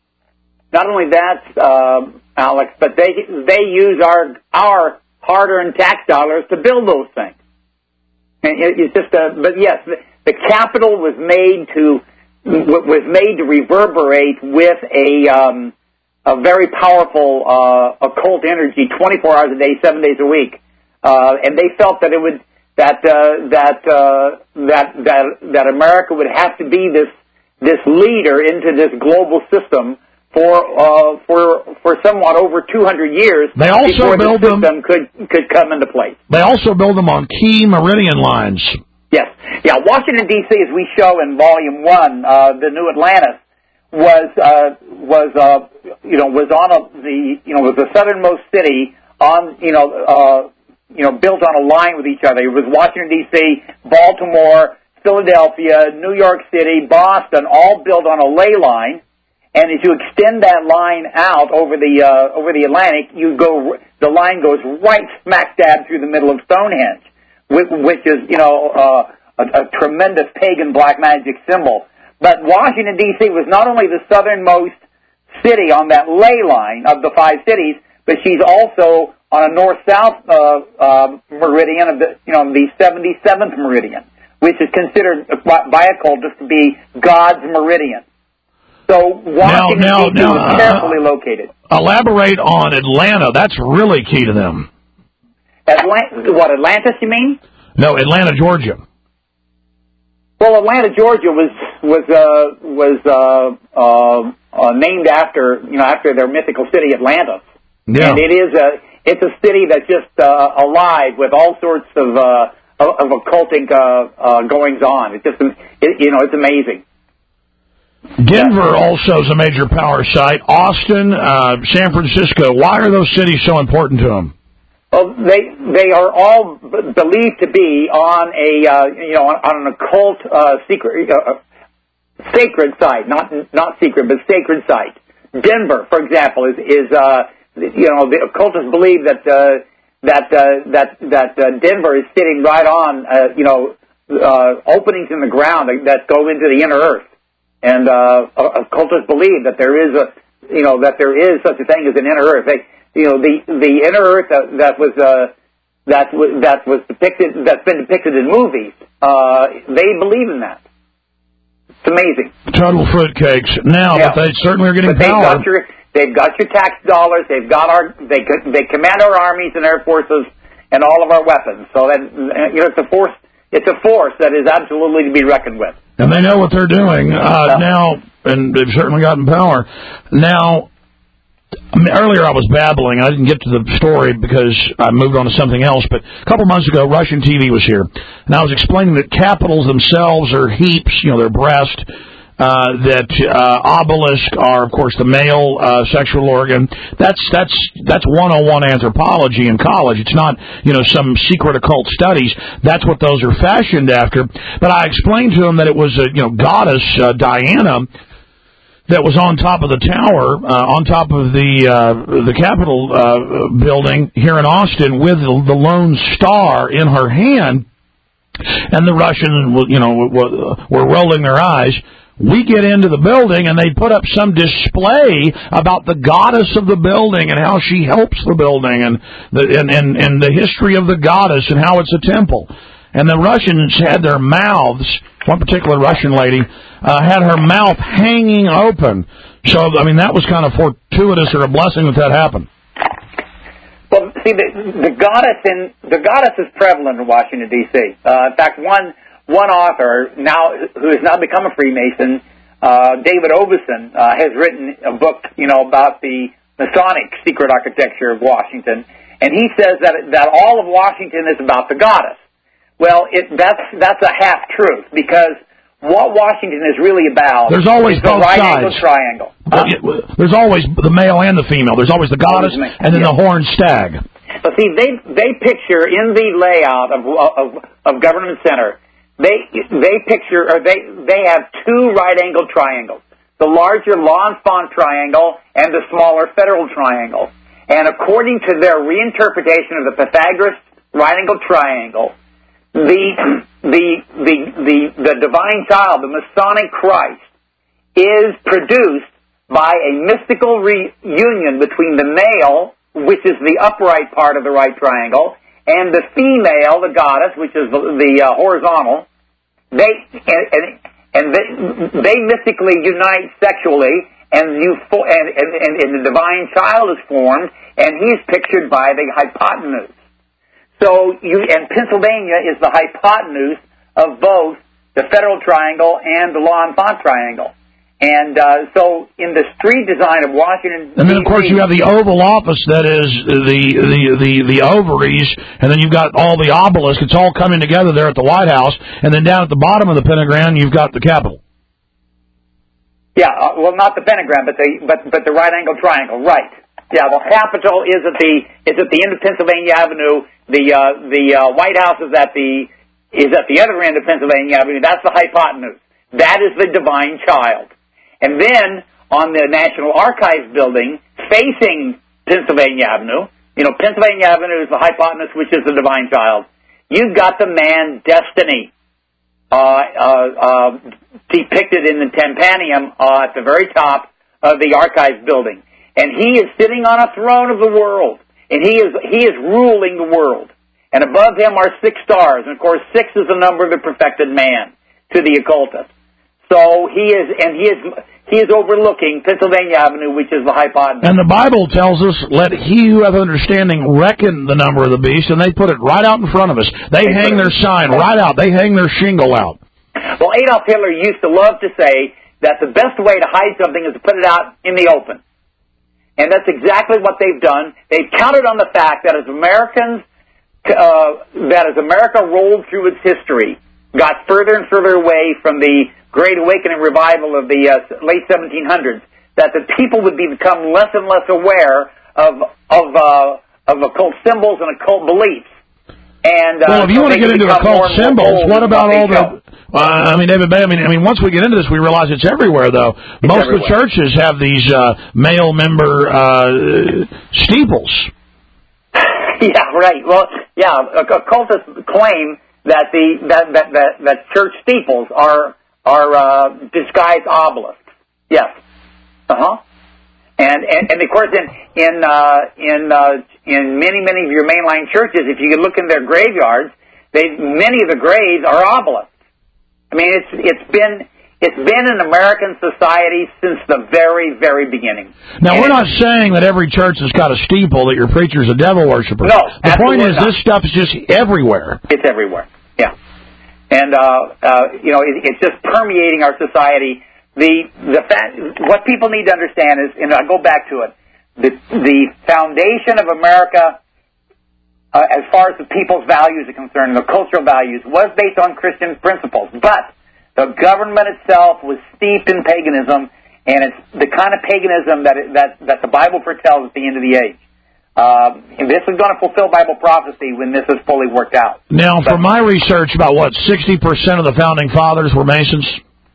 [SPEAKER 14] Not only that, uh, Alex, but they they use our our hard-earned tax dollars to build those things. And it, it's just a, but yes, the, the capital was made to was made to reverberate with a um, a very powerful uh, occult energy, twenty-four hours a day, seven days a week, uh, and they felt that it would that uh, that uh, that that that America would have to be this this leader into this global system for uh, for for somewhat over two hundred years.
[SPEAKER 2] They also
[SPEAKER 14] before
[SPEAKER 2] build
[SPEAKER 14] the
[SPEAKER 2] them.
[SPEAKER 14] system could could come into place.
[SPEAKER 2] They also build them on key meridian lines.
[SPEAKER 14] Yes, yeah. Washington D C, as we show in Volume One, uh, the New Atlantis was uh, was uh, you know was on a the you know was the southernmost city on you know uh, you know built on a line with each other. It was Washington D C, Baltimore, Philadelphia, New York City, Boston, all built on a ley line. And as you extend that line out over the uh, over the Atlantic, you go the line goes right smack dab through the middle of Stonehenge, which, which is you know uh, a, a tremendous pagan black magic symbol. But Washington D C was not only the southernmost city on that ley line of the five cities, but she's also on a north-south uh, uh, meridian of the you know the seventy-seventh meridian, which is considered by occultists to be God's meridian. So Washington,
[SPEAKER 2] now, now,
[SPEAKER 14] D C was
[SPEAKER 2] now,
[SPEAKER 14] carefully
[SPEAKER 2] uh,
[SPEAKER 14] located.
[SPEAKER 2] Elaborate on Atlanta. That's really key to them.
[SPEAKER 14] Atlant- what, Atlantis, you mean?
[SPEAKER 2] No, Atlanta, Georgia.
[SPEAKER 14] Well, Atlanta, Georgia was was uh, was uh, uh, uh, named after you know after their mythical city, Atlantis.
[SPEAKER 2] Yeah.
[SPEAKER 14] And it is a it's a city that's just uh, alive with all sorts of uh, of occultic uh, uh, goings on. It's just it, you know it's amazing.
[SPEAKER 2] Denver also is a major power site. Austin, uh, San Francisco. Why are those cities so important to them?
[SPEAKER 14] Well, they they are all b- believed to be on a uh, you know on, on an occult uh, secret uh, sacred site, not not secret but sacred site. Denver, for example, is is uh, you know the occultists believe that uh, that uh, that that uh, Denver is sitting right on uh, you know uh, openings in the ground that go into the inner earth. And uh, occultists believe that there is a, you know, that there is such a thing as an inner earth. They, you know, the the inner earth that, that was uh, that was that was depicted, that's been depicted in movies. Uh, they believe in that. It's amazing.
[SPEAKER 2] Total fruitcakes. Now,
[SPEAKER 14] yeah.
[SPEAKER 2] but they certainly are getting
[SPEAKER 14] but they've
[SPEAKER 2] power.
[SPEAKER 14] Got your, they've got your tax dollars. They've got our. They they command our armies and air forces and all of our weapons. So that, you know, it's a force. It's a force that is absolutely to be reckoned with.
[SPEAKER 2] And they know what they're doing uh, now, and they've certainly gotten power. Now, I mean, earlier I was babbling. I didn't get to the story because I moved on to something else. But a couple months ago, Russian T V was here, and I was explaining that capitals themselves are heaps, you know, they're breast. Uh, that uh, obelisk are, of course, the male uh, sexual organ. That's that's that's one oh one anthropology in college. It's not, you know, some secret occult studies. That's what those are fashioned after. But I explained to him that it was a, you know, goddess uh, Diana that was on top of the tower, uh, on top of the uh, the Capitol uh, building here in Austin, with the, the lone star in her hand. And the Russians, you know, were rolling their eyes. We get into the building, and they put up some display about the goddess of the building and how she helps the building, and the and, and, and the history of the goddess and how it's a temple. And the Russians had their mouths, one particular Russian lady, uh, had her mouth hanging open. So, I mean, that was kind of fortuitous or a blessing that that happened.
[SPEAKER 14] Well, see, the, the goddess in the goddess is prevalent in Washington, D C Uh, in fact, one one author now who has now become a Freemason, uh, David Obeson, uh, has written a book, you know, about the Masonic secret architecture of Washington, and he says that that all of Washington is about the goddess. Well, it, that's that's a half truth, because what Washington is really about
[SPEAKER 2] There's always
[SPEAKER 14] is the
[SPEAKER 2] both
[SPEAKER 14] right
[SPEAKER 2] sides.
[SPEAKER 14] angle triangle. Huh?
[SPEAKER 2] There's always the male and the female. There's always the goddess and then
[SPEAKER 14] yeah.
[SPEAKER 2] the horned stag.
[SPEAKER 14] But see, they they picture in the layout of of, of Government Center, they they picture or they they have two right angle triangles: the larger L'Enfant triangle and the smaller Federal triangle. And according to their reinterpretation of the Pythagoras right angle triangle, the the the the the divine child, the Masonic Christ, is produced by a mystical reunion between the male, which is the upright part of the right triangle, and the female, the goddess, which is the, the uh, horizontal. They and, and, and they, they mystically unite sexually, and you and, and, and the divine child is formed, and he's pictured by the hypotenuse. So you and Pennsylvania is the hypotenuse of both the Federal Triangle and the L'Enfant Triangle. And uh, so, in the street design of Washington,
[SPEAKER 2] and then of course you have the Oval Office that is the the the, the ovaries, and then you've got all the obelisks. It's all coming together there at the White House, and then down at the bottom of the pentagram you've got the Capitol.
[SPEAKER 14] Yeah, uh, well, not the pentagram, but the but but the right angle triangle, right? Yeah, the Capitol is at the is at the end of Pennsylvania Avenue. The uh, the uh, White House is at the is at the other end of Pennsylvania Avenue. That's the hypotenuse. That is the divine child. And then, on the National Archives building, facing Pennsylvania Avenue, you know, Pennsylvania Avenue is the hypotenuse, which is the divine child. You've got the man Destiny uh, uh, uh, depicted in the tympanum uh, at the very top of the Archives building. And he is sitting on a throne of the world. And he is he is ruling the world. And above him are six stars. And, of course, six is the number of the perfected man to the occultist. So he is, and he is, he is overlooking Pennsylvania Avenue, which is the hypotenuse.
[SPEAKER 2] And the Bible tells us, "Let he who hath understanding reckon the number of the beast," and they put it right out in front of us. They, they hang their sign right out. They hang their shingle out.
[SPEAKER 14] Well, Adolf Hitler used to love to say that the best way to hide something is to put it out in the open. And that's exactly what they've done. They've counted on the fact that as Americans, uh, that as America rolled through its history, got further and further away from the Great Awakening revival of the uh, late seventeen hundreds, that the people would be, become less and less aware of of uh, of occult symbols and occult beliefs. And uh,
[SPEAKER 2] well, if you
[SPEAKER 14] so
[SPEAKER 2] want to get into occult symbols, what about all the? Uh, I mean, David Bay. I mean, I mean, once we get into this, we realize it's everywhere. Though
[SPEAKER 14] it's
[SPEAKER 2] most
[SPEAKER 14] everywhere.
[SPEAKER 2] of the churches have these uh, male member uh, steeples.
[SPEAKER 14] Yeah, right. Well, yeah, occultists claim that the that that that, that church steeples are are uh, disguised obelisks. Yes. Uh huh. And, and and of course, in in uh, in uh, in many many of your mainline churches, if you look in their graveyards, they many of the graves are obelisks. I mean, it's it's been it's been in American society since the very very beginning.
[SPEAKER 2] Now,
[SPEAKER 14] and
[SPEAKER 2] we're not saying that every church has got a steeple that your preacher's a devil worshiper.
[SPEAKER 14] No,
[SPEAKER 2] the point is
[SPEAKER 14] not.
[SPEAKER 2] this stuff is just everywhere.
[SPEAKER 14] It's everywhere. Yeah, and uh, uh, you know, it, it's just permeating our society. The the fact, what people need to understand is, and I'll go back to it, the the foundation of America, uh, as far as the people's values are concerned, the cultural values, was based on Christian principles. But the government itself was steeped in paganism, and it's the kind of paganism that it, that that the Bible foretells at the end of the age. Uh, and this is going to fulfill Bible prophecy when this is fully worked out.
[SPEAKER 2] Now, but, from my research, about what sixty percent of the founding fathers were Masons.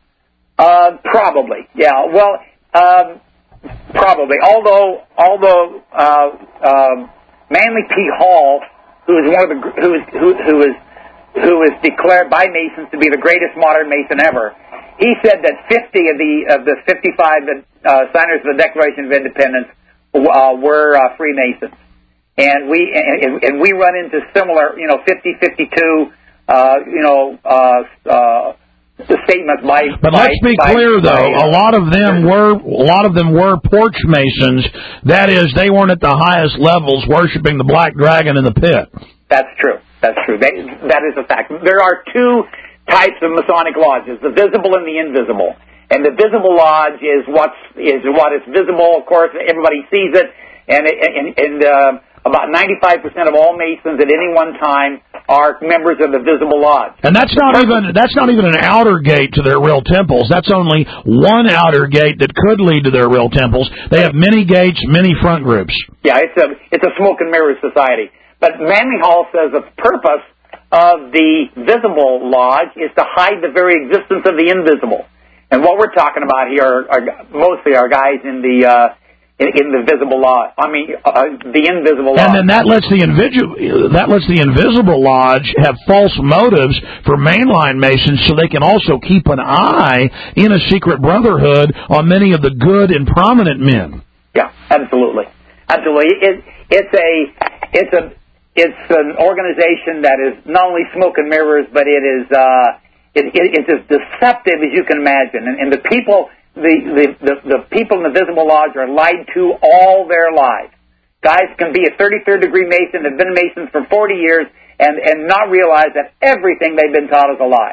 [SPEAKER 14] Uh, probably, yeah. Well, um, probably. Although, although uh, uh, Manly P. Hall, who is one of the who is who who is who is declared by Masons to be the greatest modern Mason ever, he said that fifty of the of the fifty-five uh, signers of the Declaration of Independence uh, were uh, Freemasons, and we and, and we run into similar, you know, fifty, fifty-two, uh, you know. Uh, uh, The statements by,
[SPEAKER 2] but
[SPEAKER 14] by,
[SPEAKER 2] let's be
[SPEAKER 14] by,
[SPEAKER 2] clear, though.
[SPEAKER 14] by, uh,
[SPEAKER 2] a lot of them were a lot of them were porch masons. That is, they weren't at the highest levels worshiping the black dragon in the pit.
[SPEAKER 14] That's true. That's true. That, that is a fact. There are two types of Masonic lodges: the visible and the invisible. And the visible lodge is what's is what is visible. Of course, everybody sees it, and and, and uh, about ninety-five percent of all Masons at any one time are members of the visible lodge.
[SPEAKER 2] And that's not even that's not even an outer gate to their real temples. That's only one outer gate that could lead to their real temples. They have many gates, many front groups.
[SPEAKER 14] Yeah, it's a it's a smoke and mirrors society. But Manly Hall says the purpose of the visible lodge is to hide the very existence of the invisible. And what we're talking about here are, are mostly our guys in the uh, In, in the visible lodge, I mean, uh, the invisible lodge.
[SPEAKER 2] And then that lets the invidu- that lets the invisible lodge have false motives for mainline Masons, so they can also keep an eye in a secret brotherhood on many of the good and prominent men.
[SPEAKER 14] Yeah, absolutely, absolutely. It, it's a it's a it's an organization that is not only smoke and mirrors, but it is uh, it, it, it's as deceptive as you can imagine, and, and the people. The, the, the, the people in the visible lodge are lied to all their lives. Guys can be a thirty-third degree Mason, have been Masons for forty years, and, and not realize that everything they've been taught is a lie.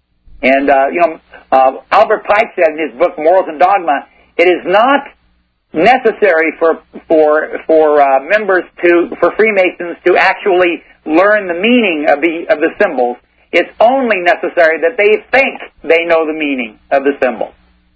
[SPEAKER 14] And, uh, you know, uh, Albert Pike said in his book, Morals and Dogma, it is not necessary for, for, for, uh, members to, for Freemasons to actually learn the meaning of the, of the symbols. It's only necessary that they think they know the meaning of the symbols.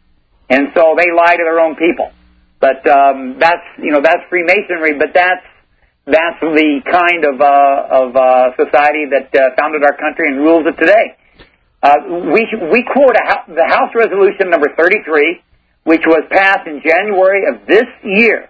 [SPEAKER 14] And so they lie to their own people. But um, that's you know that's Freemasonry. But that's that's the kind of uh, of uh, society that uh, founded our country and rules it today. Uh, we we quote a, the House Resolution number thirty-three, which was passed in January of this year,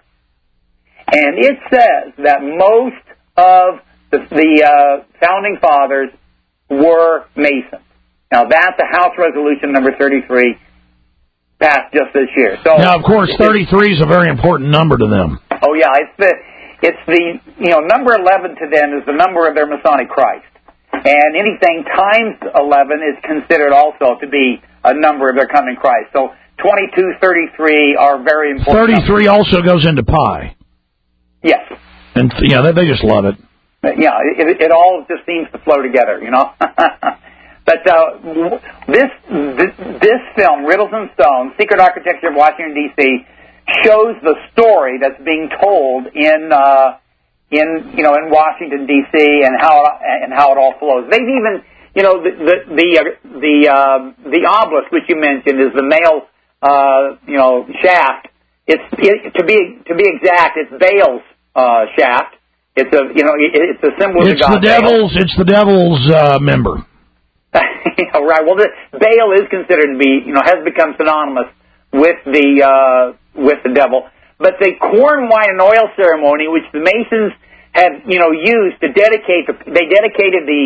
[SPEAKER 14] and it says that most of the, the uh, founding fathers were Masons. Now that's the House Resolution number thirty-three. Passed just this year. So
[SPEAKER 2] now, of course, thirty-three is a very important number to them.
[SPEAKER 14] Oh yeah, it's the it's the you know number eleven to them is the number of their Masonic Christ, and anything times eleven is considered also to be a number of their coming Christ. So twenty-two, thirty-three are very important.
[SPEAKER 2] Thirty-three numbers. Also goes into pi.
[SPEAKER 14] Yes.
[SPEAKER 2] And yeah, they, they just love it.
[SPEAKER 14] Yeah, it, it all just seems to flow together, you know. But uh, this, this this film, Riddles and Stones, Secret Architecture of Washington, D C, shows the story that's being told in uh, in you know in Washington, D C, and how it, and how it all flows. They've even you know the the the uh, the, uh, the obelisk which you mentioned is the male uh, you know shaft. It's it, to be to be exact, it's Baal's uh, shaft. It's a you know it, it's a symbol of
[SPEAKER 2] it's
[SPEAKER 14] the god.
[SPEAKER 2] The devil's,
[SPEAKER 14] Baal.
[SPEAKER 2] it's the devil's uh, member.
[SPEAKER 14] Yeah, right. Well, the, Baal is considered to be, you know, has become synonymous with the uh, with the devil. But the corn, wine, and oil ceremony, which the Masons had, you know, used to dedicate, the, they dedicated the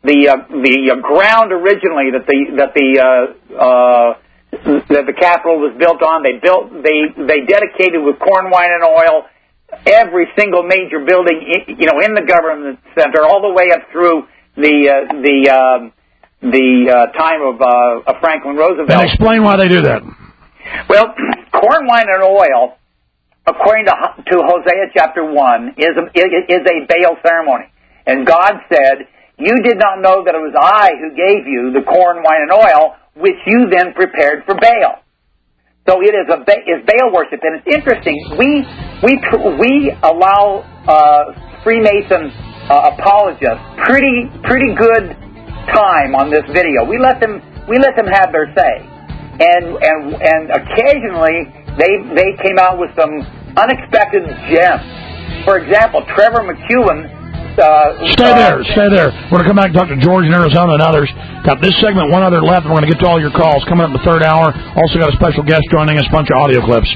[SPEAKER 14] the uh, the uh, ground originally that the that the uh, uh, that the Capitol was built on. They built they they dedicated with corn, wine, and oil every single major building, you know, in the government center, all the way up through the uh, the um, the uh, time of, uh, of Franklin Roosevelt.
[SPEAKER 2] And explain why they do that.
[SPEAKER 14] Well, corn, wine, and oil, according to to Hosea chapter one, is a, is a Baal ceremony, and God said, "You did not know that it was I who gave you the corn, wine, and oil, which you then prepared for Baal." So it is a is Baal worship, and it's interesting. We we we allow uh, Freemason uh, apologists pretty pretty good time on this video. We let them we let them have their say, and and and occasionally they they came out with some unexpected gems. For example, Trevor McEwen. Uh,
[SPEAKER 2] stay there, uh, stay there. We're going to come back and talk to George in Arizona and others. Got this segment, one other left, and we're going to get to all your calls. Coming up in the third hour, also got a special guest joining us, a bunch of audio clips.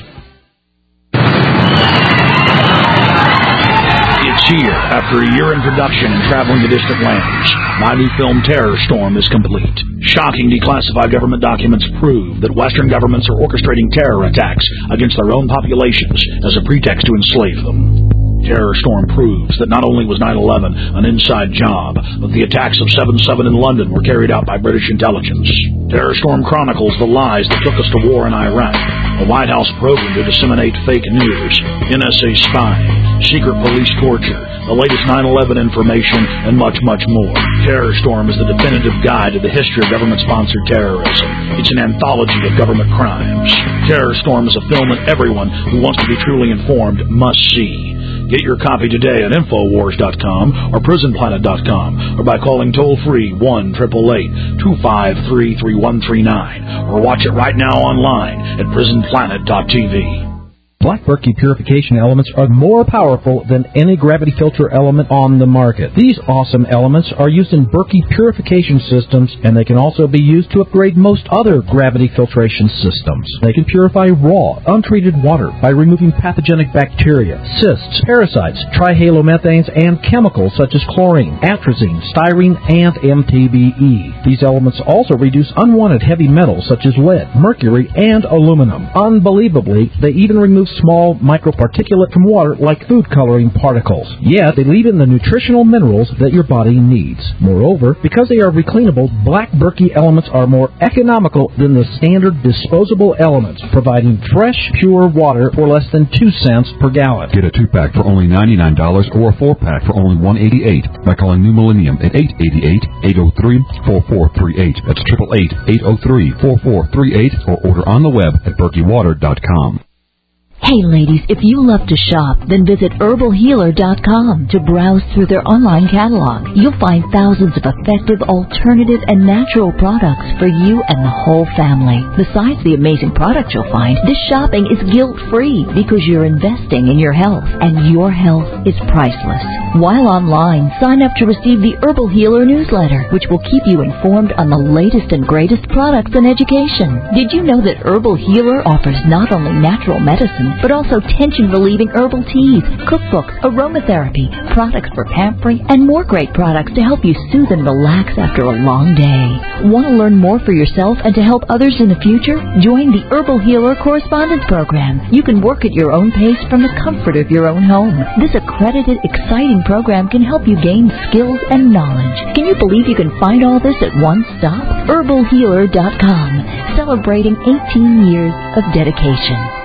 [SPEAKER 2] It's here. After a year in production and traveling to distant lands, my new film, Terror Storm, is complete. Shocking declassified government documents prove that Western governments are orchestrating terror attacks against their own populations as a pretext to enslave them. Terror Storm proves that not only was nine eleven an inside job, but the attacks of seven seven in London were carried out by British intelligence. Terror Storm chronicles the lies that took us to war in Iraq, a White House program to disseminate fake news, N S A spying, secret police torture, the latest nine eleven information, and much, much more. Terror Storm is the definitive guide to the history of government-sponsored terrorism. It's an anthology of government crimes. Terror Storm is a film that everyone who wants to be truly informed must see. Get your copy today at Infowars dot com or Prison Planet dot com or by calling toll-free one eight eight eight, two five three, three one three nine or watch it right now online at Prison Planet dot T V.
[SPEAKER 3] Black Berkey purification elements are more powerful than any gravity filter element on the market. These awesome elements are used in Berkey purification systems, and they can also be used to upgrade most other gravity filtration systems. They can purify raw, untreated water by removing pathogenic bacteria, cysts, parasites, trihalomethanes, and chemicals such as chlorine, atrazine, styrene, and M T B E. These elements also reduce unwanted heavy metals such as lead, mercury, and aluminum. Unbelievably, they even remove small microparticulate from water like food coloring particles. Yet, they leave in the nutritional minerals that your body needs. Moreover, because they are recleanable, Black Berkey elements are more economical than the standard disposable elements, providing fresh, pure water for less than two cents per gallon.
[SPEAKER 4] Get a two-pack for only ninety-nine dollars or a four-pack for only one hundred eighty-eight dollars by calling New Millennium at eight eight eight, eight oh three, four four three eight. That's eight eight eight, eight oh three, four four three eight or order on the web at berkey water dot com.
[SPEAKER 22] Hey ladies, if you love to shop, then visit herbal healer dot com to browse through their online catalog. You'll find thousands of effective, alternative, and natural products for you and the whole family. Besides the amazing products you'll find, this shopping is guilt-free because you're investing in your health, and your health is priceless. While online, sign up to receive the Herbal Healer newsletter, which will keep you informed on the latest and greatest products and education. Did you know that Herbal Healer offers not only natural medicine, but also tension-relieving herbal teas, cookbooks, aromatherapy, products for pampering, and more great products to help you soothe and relax after a long day. Want to learn more for yourself and to help others in the future? Join the Herbal Healer Correspondence Program. You can work at your own pace from the comfort of your own home. This accredited, exciting program can help you gain skills and knowledge. Can you believe you can find all this at one stop? herbal healer dot com, celebrating eighteen years of dedication.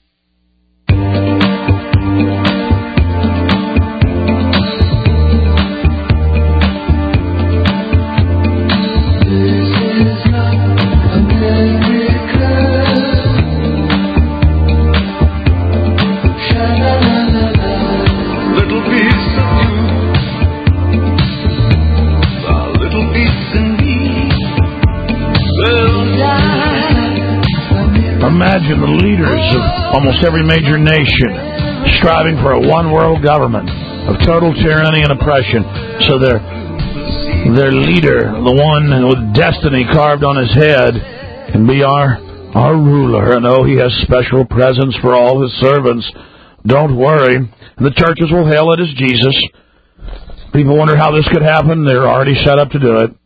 [SPEAKER 2] Imagine the leaders of almost every major nation striving for a one-world government of total tyranny and oppression. So their their leader, the one with destiny carved on his head, can be our our ruler. And oh, he has special presents for all his servants. Don't worry, the churches will hail it as Jesus. People wonder how this could happen. They're already set up to do it.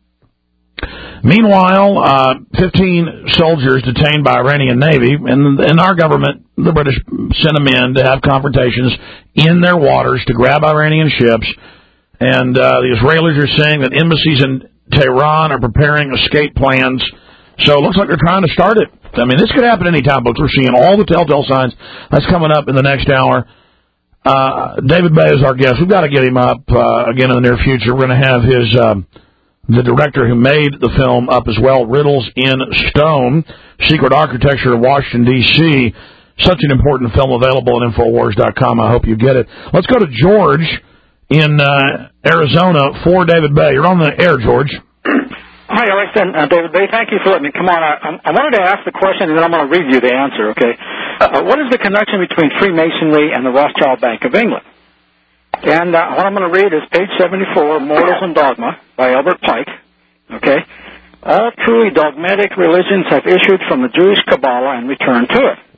[SPEAKER 2] Meanwhile, uh, fifteen soldiers detained by Iranian Navy, and, and our government, the British, sent them in to have confrontations in their waters to grab Iranian ships. And uh, the Israelis are saying that embassies in Tehran are preparing escape plans. So it looks like they're trying to start it. I mean, this could happen any time, folks. We're seeing all the telltale signs. That's coming up in the next hour. Uh, David Bay is our guest. We've got to get him up uh, again in the near future. We're going to have his um, the director who made the film up as well, Riddles in Stone, Secret Architecture of Washington, D C Such an important film available at Infowars dot com. I hope you get it. Let's go to George in uh, Arizona for David Bay. You're on the air, George.
[SPEAKER 6] Hi, Alex and uh, David Bay. Thank you for letting me come on. I, I wanted to ask the question, and then I'm going to read you the answer, okay? Uh, what is the connection between Freemasonry and the Rothschild Bank of England? And uh, what I'm going to read is page seventy-four, Morals and Dogma, by Albert Pike, okay? All truly dogmatic religions have issued from the Jewish Kabbalah and returned to it.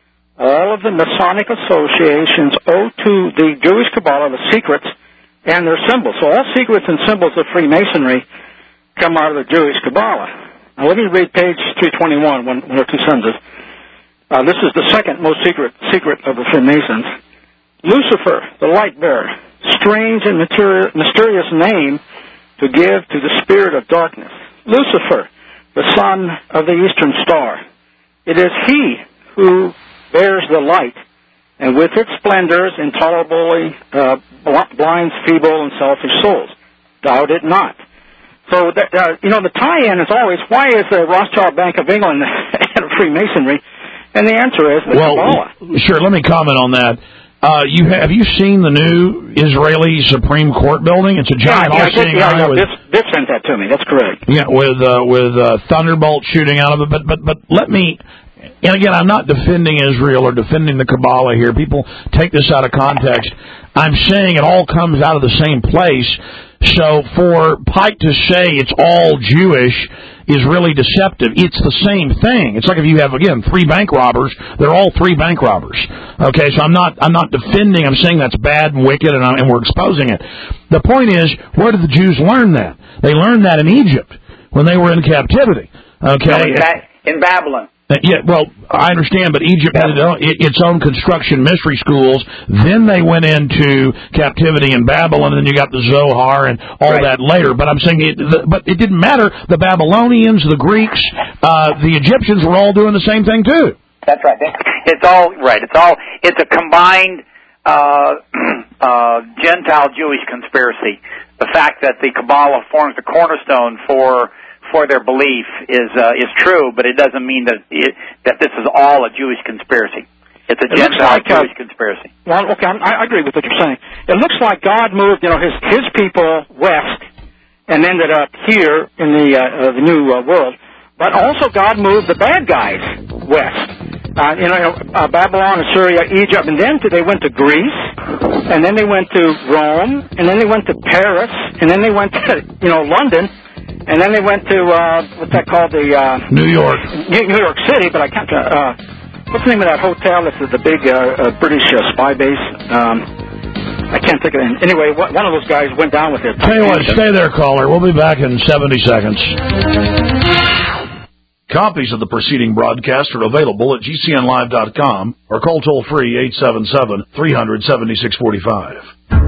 [SPEAKER 6] All of the Masonic associations owe to the Jewish Kabbalah the secrets and their symbols. So all secrets and symbols of Freemasonry come out of the Jewish Kabbalah. Now let me read page three twenty-one, one, one or two sentences. Uh, this is the second most secret secret of the Freemasons. Lucifer, the light bearer, strange and materi- mysterious name to give to the spirit of darkness. Lucifer, the son of the eastern star. It is he who bears the light, and with its splendors intolerably uh, blinds feeble and selfish souls. Doubt it not. So, that, uh, you know, the tie-in is always, why is the Rothschild Bank of England and Freemasonry? And the answer is the
[SPEAKER 2] well,
[SPEAKER 6] Kabbalah.
[SPEAKER 2] Sure, let me comment on that. Uh, you have you seen the new Israeli Supreme Court building? It's a giant
[SPEAKER 6] yeah,
[SPEAKER 2] all-seeing
[SPEAKER 6] yeah,
[SPEAKER 2] eye
[SPEAKER 6] yeah,
[SPEAKER 2] with,
[SPEAKER 6] Biff, Biff sent that to me. That's correct.
[SPEAKER 2] Yeah, with uh, with uh, thunderbolts shooting out of it. But but but let me. And again, I'm not defending Israel or defending the Kabbalah here. People take this out of context. I'm saying it all comes out of the same place. So for Pike to say it's all Jewish is really deceptive. It's the same thing. It's like if you have, again, three bank robbers, they're all three bank robbers. Okay, so I'm not I'm not defending, I'm saying that's bad and wicked, and, I'm, and we're exposing it. The point is, where did the Jews learn that? They learned that in Egypt when they were in captivity. Okay,
[SPEAKER 14] no, in, ba- in Babylon.
[SPEAKER 2] Uh, yeah, well, I understand, but Egypt had its own construction mystery schools. Then they went into captivity in Babylon, and then you got the Zohar and all right. that later. But I'm saying, it, the, but it didn't matter. The Babylonians, the Greeks, uh, the Egyptians were all doing the same thing too.
[SPEAKER 14] That's right. It's all right. It's all. It's a combined uh, uh, Gentile Jewish conspiracy. The fact that the Kabbalah forms the cornerstone for. for their belief is uh, is true, but it doesn't mean that it, that this is all a Jewish conspiracy. It's a it Gentile like, Jewish uh, conspiracy.
[SPEAKER 6] Well, okay, I, I agree with what you're saying. It looks like God moved, you know, his his people west and ended up here in the uh, uh, the new uh, world, but also God moved the bad guys west. Uh, you know, uh, Babylon, Assyria, Egypt, and then to, they went to Greece, and then they went to Rome, and then they went to Paris, and then they went to you know London. And then they went to, uh, what's that called, the... Uh,
[SPEAKER 2] New York.
[SPEAKER 6] New York City, but I can't... Uh, what's the name of that hotel? This is the big uh, uh, British uh, spy base. Um, I can't think of it. Anyway, one of those guys went down with it.
[SPEAKER 2] Tell you what, stay there, caller. We'll be back in seventy seconds. Copies of the preceding broadcast are available at G C N live dot com or call toll-free eight seven seven, three hundred, seventy-six forty-five.